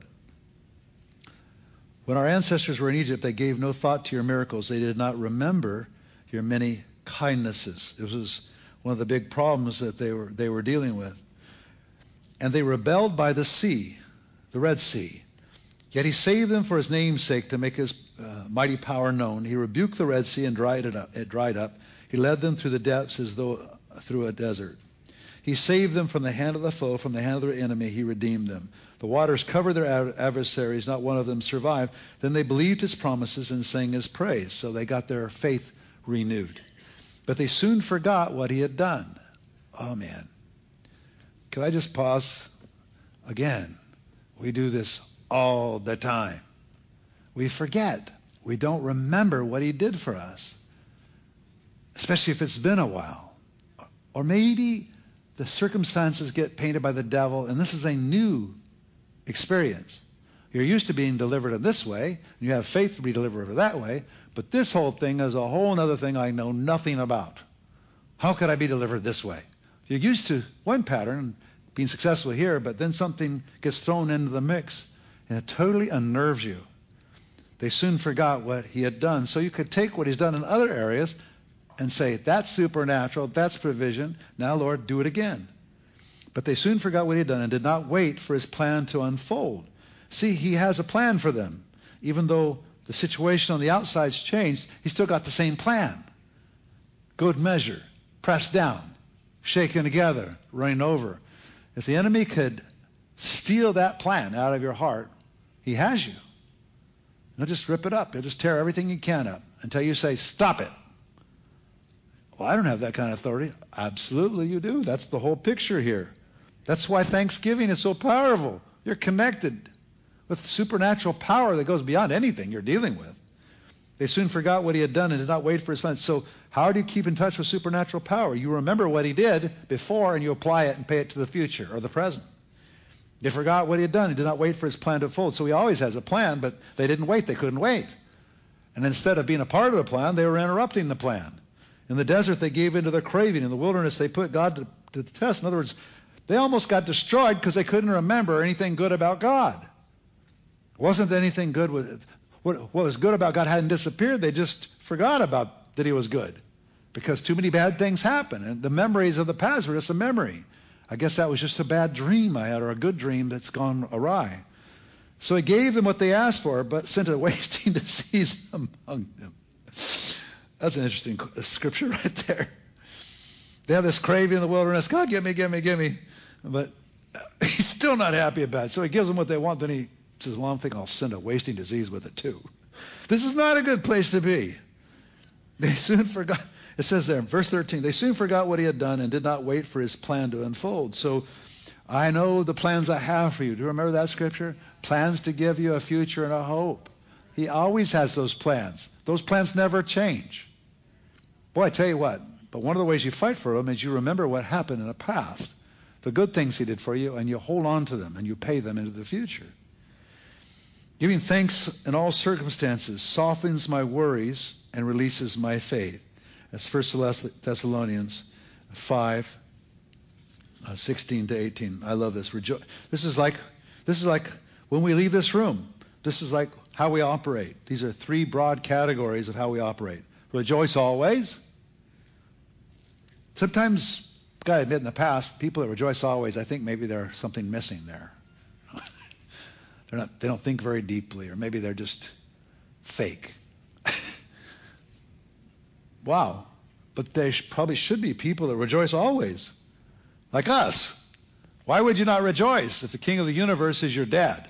When our ancestors were in Egypt, they gave no thought to your miracles. They did not remember your many kindnesses. This was one of the big problems that they were dealing with. And they rebelled by the sea, the Red Sea. Yet he saved them for his name's sake to make his mighty power known. He rebuked the Red Sea and it dried up. He led them through the depths as though through a desert. He saved them from the hand of the foe, from the hand of their enemy. He redeemed them. The waters covered their adversaries. Not one of them survived. Then they believed his promises and sang his praise. So they got their faith renewed. But they soon forgot what he had done. Oh, man. Can I just pause? Again, we do this all the time. We forget. We don't remember what he did for us, especially if it's been a while. Or maybe the circumstances get painted by the devil, and this is a new experience. You're used to being delivered in this way, and you have faith to be delivered that way, but this whole thing is a whole other thing I know nothing about. How could I be delivered this way? You're used to one pattern, being successful here, but then something gets thrown into the mix, and it totally unnerves you. They soon forgot what he had done. So you could take what he's done in other areas and say, that's supernatural, that's provision. Now, Lord, do it again. But they soon forgot what he had done and did not wait for his plan to unfold. See, he has a plan for them. Even though the situation on the outside's changed, he's still got the same plan. Good measure, pressed down, shaken together, running over. If the enemy could steal that plan out of your heart, he has you. He'll just rip it up. He'll just tear everything he can up until you say, stop it. Well, I don't have that kind of authority. Absolutely you do. That's the whole picture here. That's why Thanksgiving is so powerful. You're connected with supernatural power that goes beyond anything you're dealing with. They soon forgot what he had done and did not wait for his plan. So how do you keep in touch with supernatural power? You remember what he did before and you apply it and pay it to the future or the present. They forgot what he had done. He did not wait for his plan to unfold. So he always has a plan, but they didn't wait. They couldn't wait. And instead of being a part of the plan, they were interrupting the plan. In the desert, they gave in to their craving. In the wilderness, they put God to the test. In other words, they almost got destroyed because they couldn't remember anything good about God. Wasn't anything good with what was good about God hadn't disappeared. They just forgot about that he was good because too many bad things happened. And the memories of the past were just a memory. I guess that was just a bad dream I had or a good dream that's gone awry. So he gave them what they asked for, but sent a wasting disease among them. That's an interesting scripture right there. They have this craving in the wilderness. God, give me, give me, give me. But he's still not happy about it. So he gives them what they want. Then he says, well, I think I'll send a wasting disease with it too. This is not a good place to be. They soon forgot. It says there in verse 13, they soon forgot what he had done and did not wait for his plan to unfold. So I know the plans I have for you. Do you remember that scripture? Plans to give you a future and a hope. He always has those plans. Those plans never change. Boy, I tell you what, but one of the ways you fight for them is you remember what happened in the past, the good things he did for you, and you hold on to them and you pay them into the future. Giving thanks in all circumstances softens my worries and releases my faith. That's 1 Thessalonians 5, 16 to 18. I love this. This is like when we leave this room. This is like how we operate. These are three broad categories of how we operate. Rejoice always. Sometimes, I admit in the past, people that rejoice always, I think maybe there's something missing there. They don't think very deeply, or maybe they're just fake. Wow. But there probably should be people that rejoice always, like us. Why would you not rejoice if the king of the universe is your dad?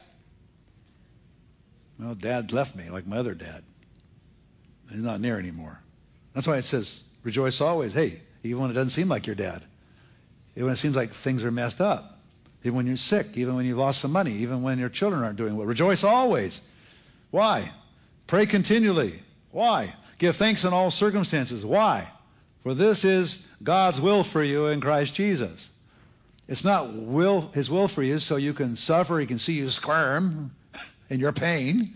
Well, dad left me like my other dad. He's not near anymore. That's why it says, rejoice always. Hey, even when it doesn't seem like your dad. Even when it seems like things are messed up. Even when you're sick. Even when you've lost some money. Even when your children aren't doing well. Rejoice always. Why? Pray continually. Why? Give thanks in all circumstances. Why? For this is God's will for you in Christ Jesus. It's not his will for you so you can suffer. He can see you squirm in your pain.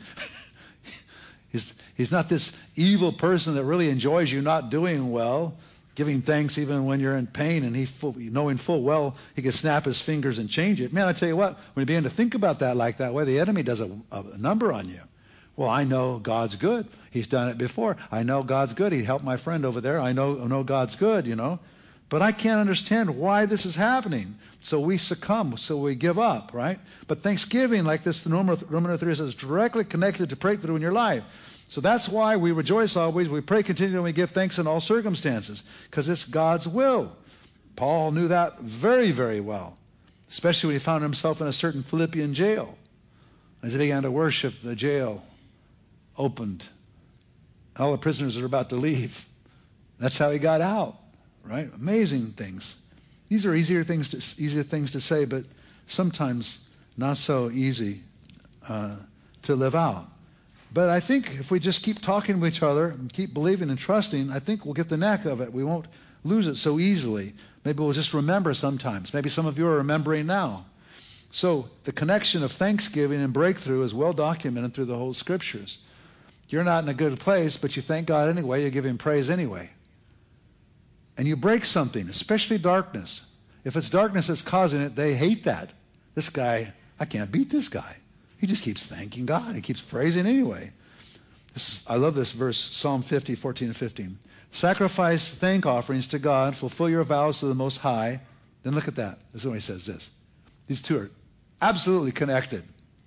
He's not this evil person that really enjoys you not doing well, giving thanks even when you're in pain, and knowing full well he can snap his fingers and change it. Man, I tell you what, when you begin to think about that like that way, the enemy does a number on you. Well, I know God's good. He's done it before. I know God's good. He helped my friend over there. I know God's good, But I can't understand why this is happening. So we succumb, so we give up, right? But Thanksgiving, like this, the Roman 3 says, directly connected to breakthrough in your life. So that's why we rejoice always, we pray continually, and we give thanks in all circumstances, because it's God's will. Paul knew that very, very well, especially when he found himself in a certain Philippian jail. As he began to worship, the jail opened. All the prisoners are about to leave. That's how he got out, right? Amazing things. These are easier things to say, but sometimes not so easy to live out. But I think if we just keep talking to each other and keep believing and trusting, I think we'll get the knack of it. We won't lose it so easily. Maybe we'll just remember sometimes. Maybe some of you are remembering now. So the connection of thanksgiving and breakthrough is well documented through the whole scriptures. You're not in a good place, but you thank God anyway. You give him praise anyway. And you break something, especially darkness. If it's darkness that's causing it, they hate that. This guy, I can't beat this guy. He just keeps thanking God. He keeps praising anyway. I love this verse, Psalm 50, 14 and 15. Sacrifice thank offerings to God. Fulfill your vows to the Most High. Then look at that. This is when he says this. These two are absolutely connected.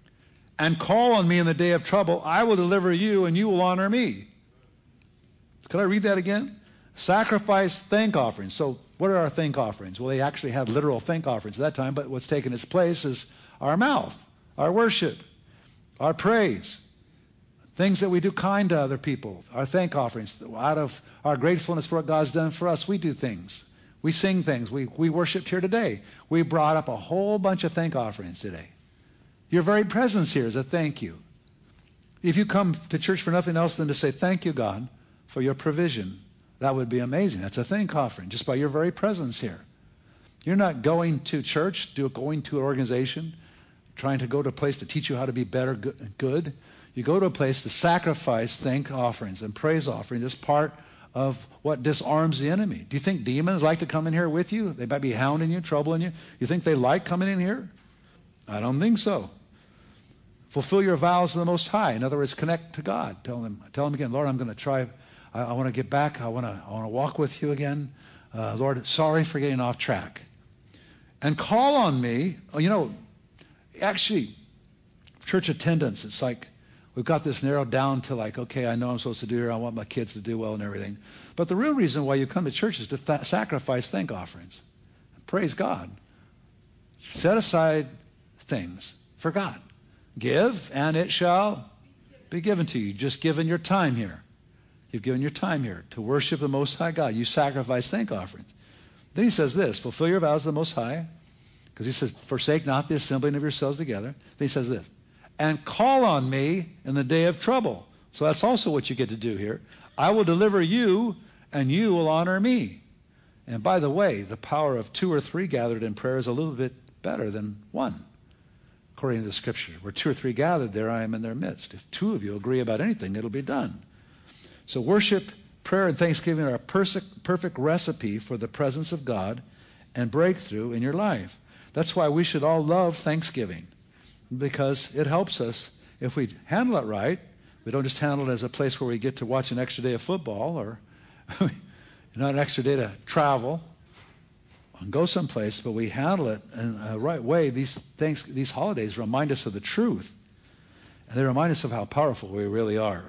And call on me in the day of trouble. I will deliver you, and you will honor me. Could I read that again? Sacrifice thank offerings. So what are our thank offerings? Well, they actually had literal thank offerings at that time, but what's taken its place is our mouth, our worship, our praise, things that we do kind to other people, our thank offerings. Out of our gratefulness for what God's done for us, we do things. We sing things. We worshiped here today. We brought up a whole bunch of thank offerings today. Your very presence here is a thank you. If you come to church for nothing else than to say thank you, God, for your provision, that would be amazing. That's a thank offering just by your very presence here. You're not going to church, going to an organization, trying to go to a place to teach you how to be better, good. You go to a place to sacrifice thank offerings and praise offerings as part of what disarms the enemy. Do you think demons like to come in here with you? They might be hounding you, troubling you. You think they like coming in here? I don't think so. Fulfill your vows to the Most High. In other words, connect to God. Tell him again, Lord, I'm going to try. I want to get back. I want to walk with you again. Lord, sorry for getting off track. And call on me. Actually, church attendance, it's like we've got this narrowed down to like, okay, I know I'm supposed to do here. I want my kids to do well and everything. But the real reason why you come to church is to sacrifice thank offerings. Praise God. Set aside things for God. Give, and it shall be given to you. Just given your time here. You've given your time here to worship the Most High God. You sacrifice thank offerings. Then he says this, fulfill your vows to the Most High, because he says, forsake not the assembling of yourselves together. Then he says this, and call on me in the day of trouble. So that's also what you get to do here. I will deliver you, and you will honor me. And by the way, the power of 2 or 3 gathered in prayer is a little bit better than 1, according to the Scripture. Where 2 or 3 gathered, there I am in their midst. If 2 of you agree about anything, it'll be done. So worship, prayer, and thanksgiving are a perfect recipe for the presence of God and breakthrough in your life. That's why we should all love Thanksgiving, because it helps us if we handle it right. We don't just handle it as a place where we get to watch an extra day of football or not an extra day to travel and go someplace, but we handle it in a right way. These holidays remind us of the truth, and they remind us of how powerful we really are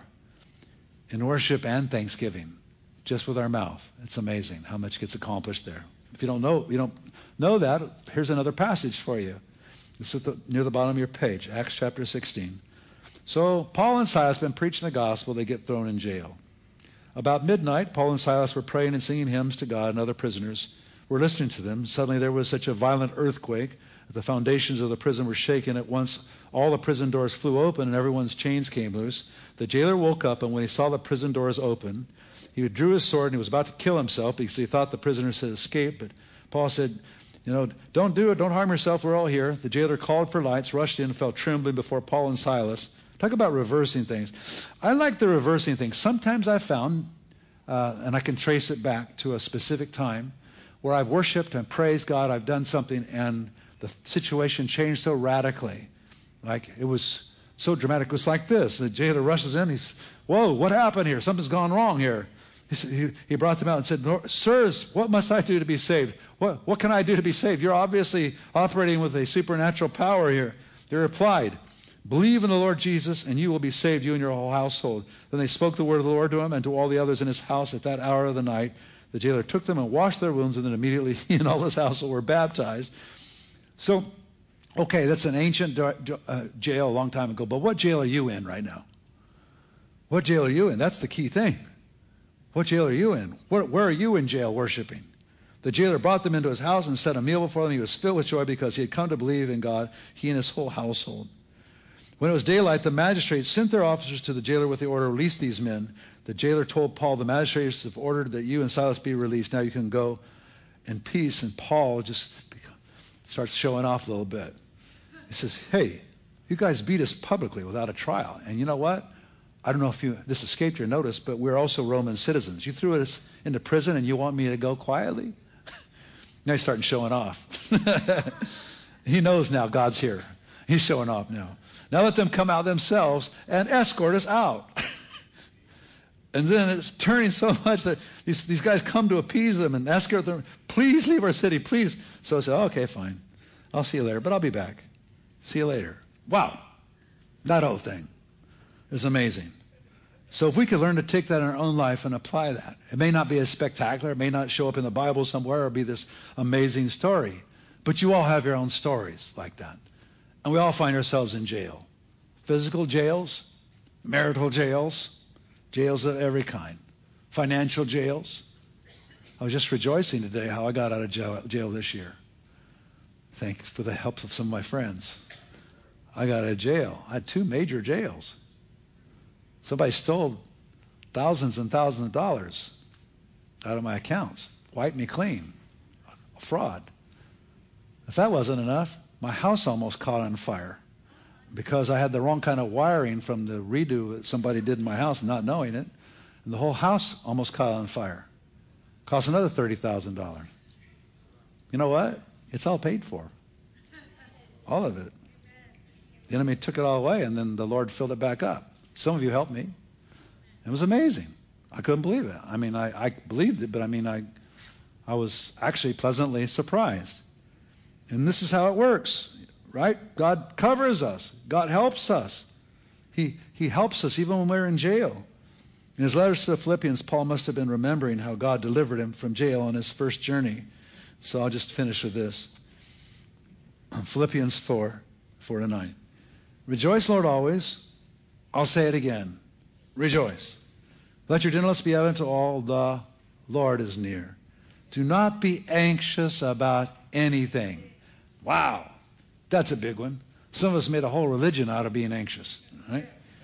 in worship and thanksgiving, just with our mouth. It's amazing how much gets accomplished there. If you don't know that, here's another passage for you. It's near the bottom of your page, Acts chapter 16. So Paul and Silas have been preaching the gospel. They get thrown in jail. About midnight, Paul and Silas were praying and singing hymns to God, and other prisoners were listening to them. Suddenly there was such a violent earthquake that the foundations of the prison were shaken. At once all the prison doors flew open and everyone's chains came loose. The jailer woke up, and when he saw the prison doors open, he drew his sword and he was about to kill himself because he thought the prisoners had escaped. But Paul said, don't do it. Don't harm yourself. We're all here. The jailer called for lights, rushed in, and fell trembling before Paul and Silas. Talk about reversing things. I like the reversing things. Sometimes I've found, and I can trace it back to a specific time, where I've worshiped and praised God. I've done something, and the situation changed so radically. Like it was so dramatic. It was like this. The jailer rushes in. He's, whoa, what happened here? Something's gone wrong here. He brought them out and said, sirs, what must I do to be saved? What can I do to be saved? You're obviously operating with a supernatural power here. They replied, believe in the Lord Jesus, and you will be saved, you and your whole household. Then they spoke the word of the Lord to him and to all the others in his house at that hour of the night. The jailer took them and washed their wounds, and then immediately he and all his household were baptized. So, okay, that's an ancient jail a long time ago, but what jail are you in right now? What jail are you in? That's the key thing. What jail are you in? Where are you in jail worshiping? The jailer brought them into his house and set a meal before them. He was filled with joy because he had come to believe in God, he and his whole household. When it was daylight, the magistrates sent their officers to the jailer with the order to release these men. The jailer told Paul, the magistrates have ordered that you and Silas be released. Now you can go in peace. And Paul just starts showing off a little bit. He says, hey, you guys beat us publicly without a trial. And you know what? I don't know if this escaped your notice, but we're also Roman citizens. You threw us into prison and you want me to go quietly? Now he's starting showing off. He knows now God's here. He's showing off now. Now let them come out themselves and escort us out. And then it's turning so much that these guys come to appease them and escort them. Please leave our city. Please So I said, okay, fine. I'll see you later, but I'll be back. See you later. Wow. That whole thing is amazing. So if we could learn to take that in our own life and apply that, it may not be as spectacular, it may not show up in the Bible somewhere or be this amazing story, but you all have your own stories like that. And we all find ourselves in jail. Physical jails, marital jails, jails of every kind, financial jails. I was just rejoicing today how I got out of jail this year. Thanks for the help of some of my friends. I got out of jail. I had 2 major jails. Somebody stole thousands and thousands of dollars out of my accounts, wiped me clean, a fraud. If that wasn't enough, my house almost caught on fire because I had the wrong kind of wiring from the redo that somebody did in my house, not knowing it, and the whole house almost caught on fire. Cost another $30,000. You know what? It's all paid for. All of it. The enemy took it all away, and then the Lord filled it back up. Some of you helped me. It was amazing. I couldn't believe it. I mean, I believed it, but I mean, I was actually pleasantly surprised. And this is how it works, right? God covers us. God helps us. He helps us even when we're in jail. In his letters to the Philippians, Paul must have been remembering how God delivered him from jail on his first journey. So I'll just finish with this. Philippians 4:4-9. Rejoice, Lord, always. I'll say it again. Rejoice. Let your gentleness be evident to all. The Lord is near. Do not be anxious about anything. Wow. That's a big one. Some of us made a whole religion out of being anxious, right?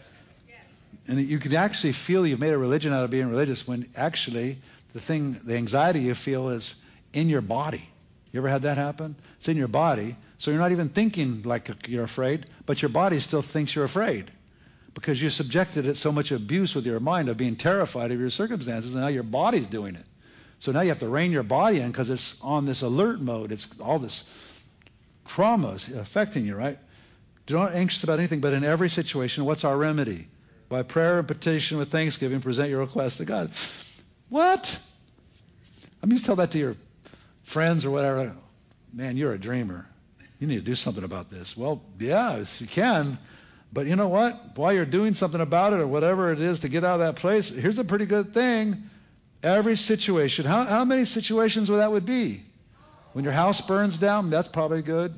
And you can actually feel you've made a religion out of being religious when actually the anxiety you feel is in your body. You ever had that happen? It's in your body. So you're not even thinking like you're afraid, but your body still thinks you're afraid because you subjected it so much abuse with your mind of being terrified of your circumstances, and now your body's doing it. So now you have to rein your body in because it's on this alert mode. It's all this trauma is affecting you, right? Do not be anxious about anything, but in every situation, what's our remedy? By prayer and petition with thanksgiving, present your request to God. What? I mean, you tell that to your friends or whatever. Man, you're a dreamer. You need to do something about this. Well, yeah, you can. But you know what? While you're doing something about it or whatever it is to get out of that place, here's a pretty good thing. Every situation. How many situations that would be? When your house burns down, that's probably good.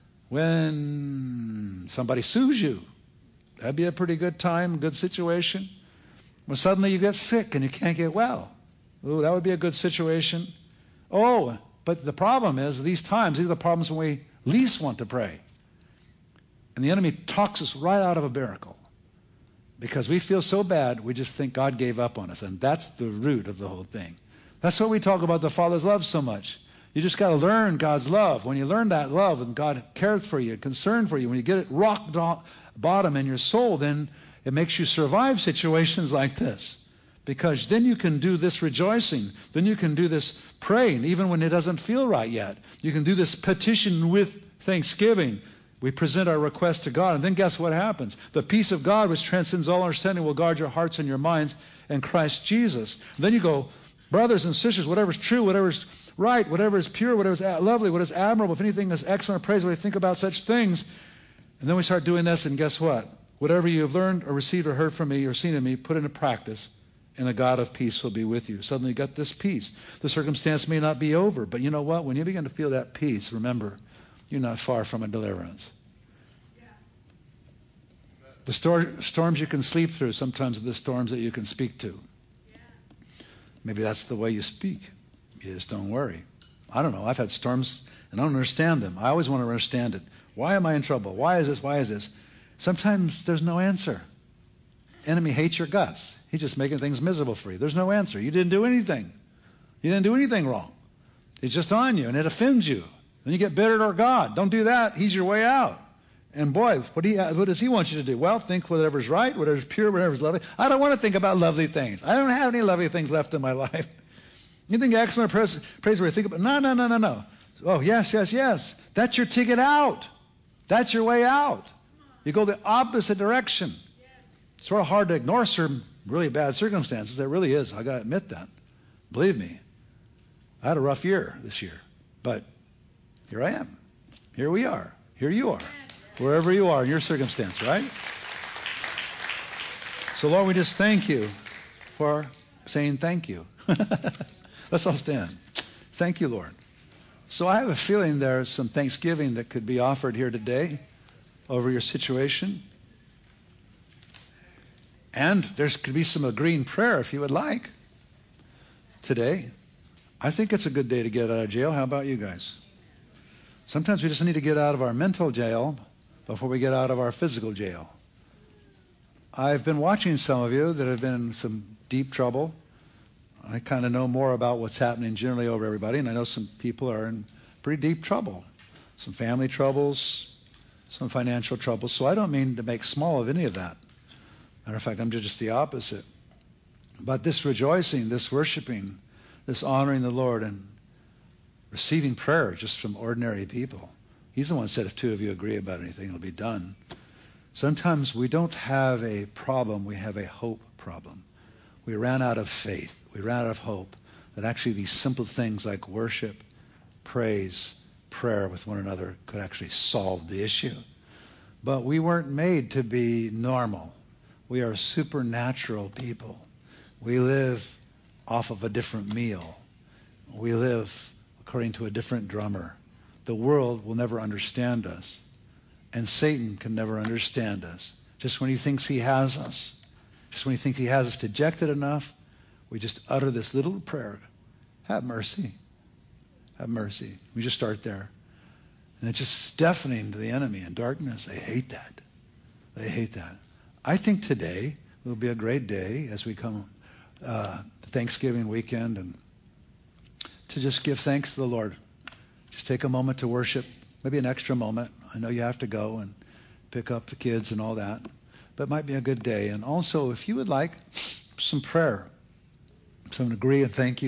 When somebody sues you, that'd be a pretty good time, good situation. When suddenly you get sick and you can't get well. Ooh, that would be a good situation. Oh, but the problem is these are the problems when we least want to pray. And the enemy talks us right out of a miracle. Because we feel so bad, we just think God gave up on us. And that's the root of the whole thing. That's what we talk about the Father's love so much. You just got to learn God's love. When you learn that love and God cares for you, concerned for you, when you get it rock bottom in your soul, then it makes you survive situations like this. Because then you can do this rejoicing. Then you can do this praying, even when it doesn't feel right yet. You can do this petition with thanksgiving. We present our request to God, and then guess what happens? The peace of God, which transcends all understanding, will guard your hearts and your minds in Christ Jesus. And then you go, brothers and sisters, whatever is true, whatever is right, whatever is pure, whatever is lovely, what is admirable, if anything is excellent or praiseworthy, think about such things. And then we start doing this, and guess what? Whatever you have learned or received or heard from me or seen in me, put into practice, and the God of peace will be with you. Suddenly you got this peace. The circumstance may not be over, but you know what? When you begin to feel that peace, remember, you're not far from a deliverance. The storms you can sleep through sometimes are the storms that you can speak to. Maybe that's the way you speak. You just don't worry. I don't know. I've had storms and I don't understand them. I always want to understand it. Why am I in trouble? Why is this? Why is this? Sometimes there's no answer. Enemy hates your guts. He's just making things miserable for you. There's no answer. You didn't do anything. You didn't do anything wrong. It's just on you and it offends you. Then you get bitter toward God. Don't do that. He's your way out. And boy, what does he want you to do? Well, think whatever's right, whatever's pure, whatever's lovely. I don't want to think about lovely things. I don't have any lovely things left in my life. You think excellent praiseworthy, think about, no. Oh, yes. That's your ticket out. That's your way out. You go the opposite direction. It's sort of hard to ignore certain really bad circumstances. It really is. I got to admit that. Believe me. I had a rough year this year. But Here I am. Here we are. Here you are. Wherever you are in your circumstance, right? So, Lord, we just thank you for saying thank you. Let's all stand. Thank you, Lord. So I have a feeling there's some thanksgiving that could be offered here today over your situation. And there could be some agreeing prayer if you would like today. I think it's a good day to get out of jail. How about you guys? Sometimes we just need to get out of our mental jail before we get out of our physical jail. I've been watching some of you that have been in some deep trouble. I kind of know more about what's happening generally over everybody, and I know some people are in pretty deep trouble. Some family troubles, some financial troubles. So I don't mean to make small of any of that. Matter of fact, I'm just the opposite. But this rejoicing, this worshiping, this honoring the Lord and receiving prayer just from ordinary people. He's the one who said if two of you agree about anything, it'll be done. Sometimes we don't have a problem, we have a hope problem. We ran out of faith. We ran out of hope that actually these simple things like worship, praise, prayer with one another could actually solve the issue. But we weren't made to be normal. We are supernatural people. We live off of a different meal. We live according to a different drummer. The world will never understand us. And Satan can never understand us. Just when he thinks he has us, just when he thinks he has us dejected enough, we just utter this little prayer. Have mercy. Have mercy. We just start there. And it's just deafening to the enemy in darkness. They hate that. They hate that. I think today will be a great day as we come Thanksgiving weekend and to just give thanks to the Lord. Just take a moment to worship. Maybe an extra moment. I know you have to go and pick up the kids and all that. But it might be a good day. And also, if you would like some prayer, some agree and thank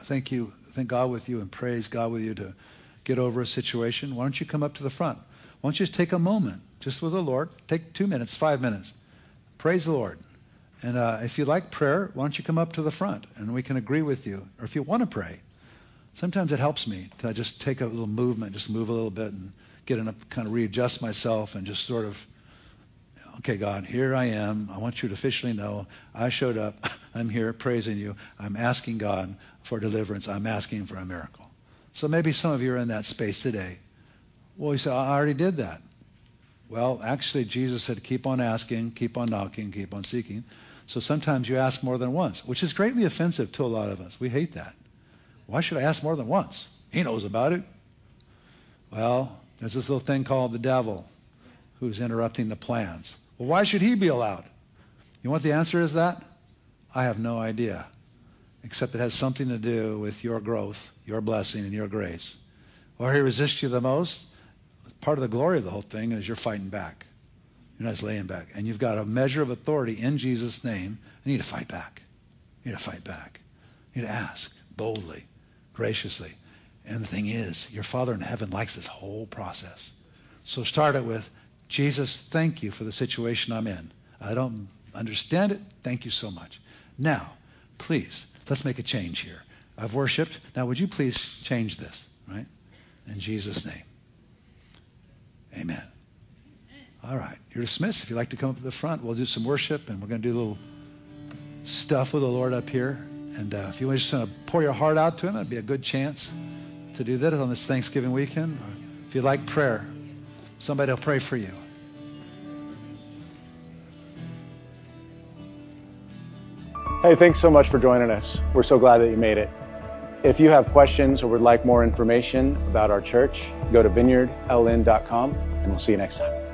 God with you and praise God with you to get over a situation, why don't you come up to the front? Why don't you just take a moment just with the Lord? Take 2 minutes, 5 minutes. Praise the Lord. And if you like prayer, why don't you come up to the front and we can agree with you. Or if you want to pray. Sometimes it helps me to just take a little movement, just move a little bit and get in a kind of readjust myself and just sort of, okay, God, here I am. I want you to officially know I showed up. I'm here praising you. I'm asking God for deliverance. I'm asking for a miracle. So maybe some of you are in that space today. Well, you say, I already did that. Well, actually, Jesus said, keep on asking, keep on knocking, keep on seeking. So sometimes you ask more than once, which is greatly offensive to a lot of us. We hate that. Why should I ask more than once? He knows about it. Well, there's this little thing called the devil who's interrupting the plans. Well, why should he be allowed? You know what the answer is that? I have no idea, except it has something to do with your growth, your blessing, and your grace. Where he resists you the most, part of the glory of the whole thing is you're fighting back. You're not just laying back. And you've got a measure of authority in Jesus' name. You need to fight back. You need to fight back. You need to ask boldly, graciously. And the thing is, your Father in heaven likes this whole process. So start it with, Jesus, thank you for the situation I'm in. I don't understand it. Thank you so much. Now, please, let's make a change here. I've worshiped. Now, would you please change this, right? In Jesus' name. Amen. All right. You're dismissed. If you'd like to come up to the front, we'll do some worship, and we're going to do a little stuff with the Lord up here. And if you want to just pour your heart out to him, it'd be a good chance to do that on this Thanksgiving weekend. Or if you'd like prayer, somebody will pray for you. Hey, thanks so much for joining us. We're so glad that you made it. If you have questions or would like more information about our church, go to vineyardln.com, and we'll see you next time.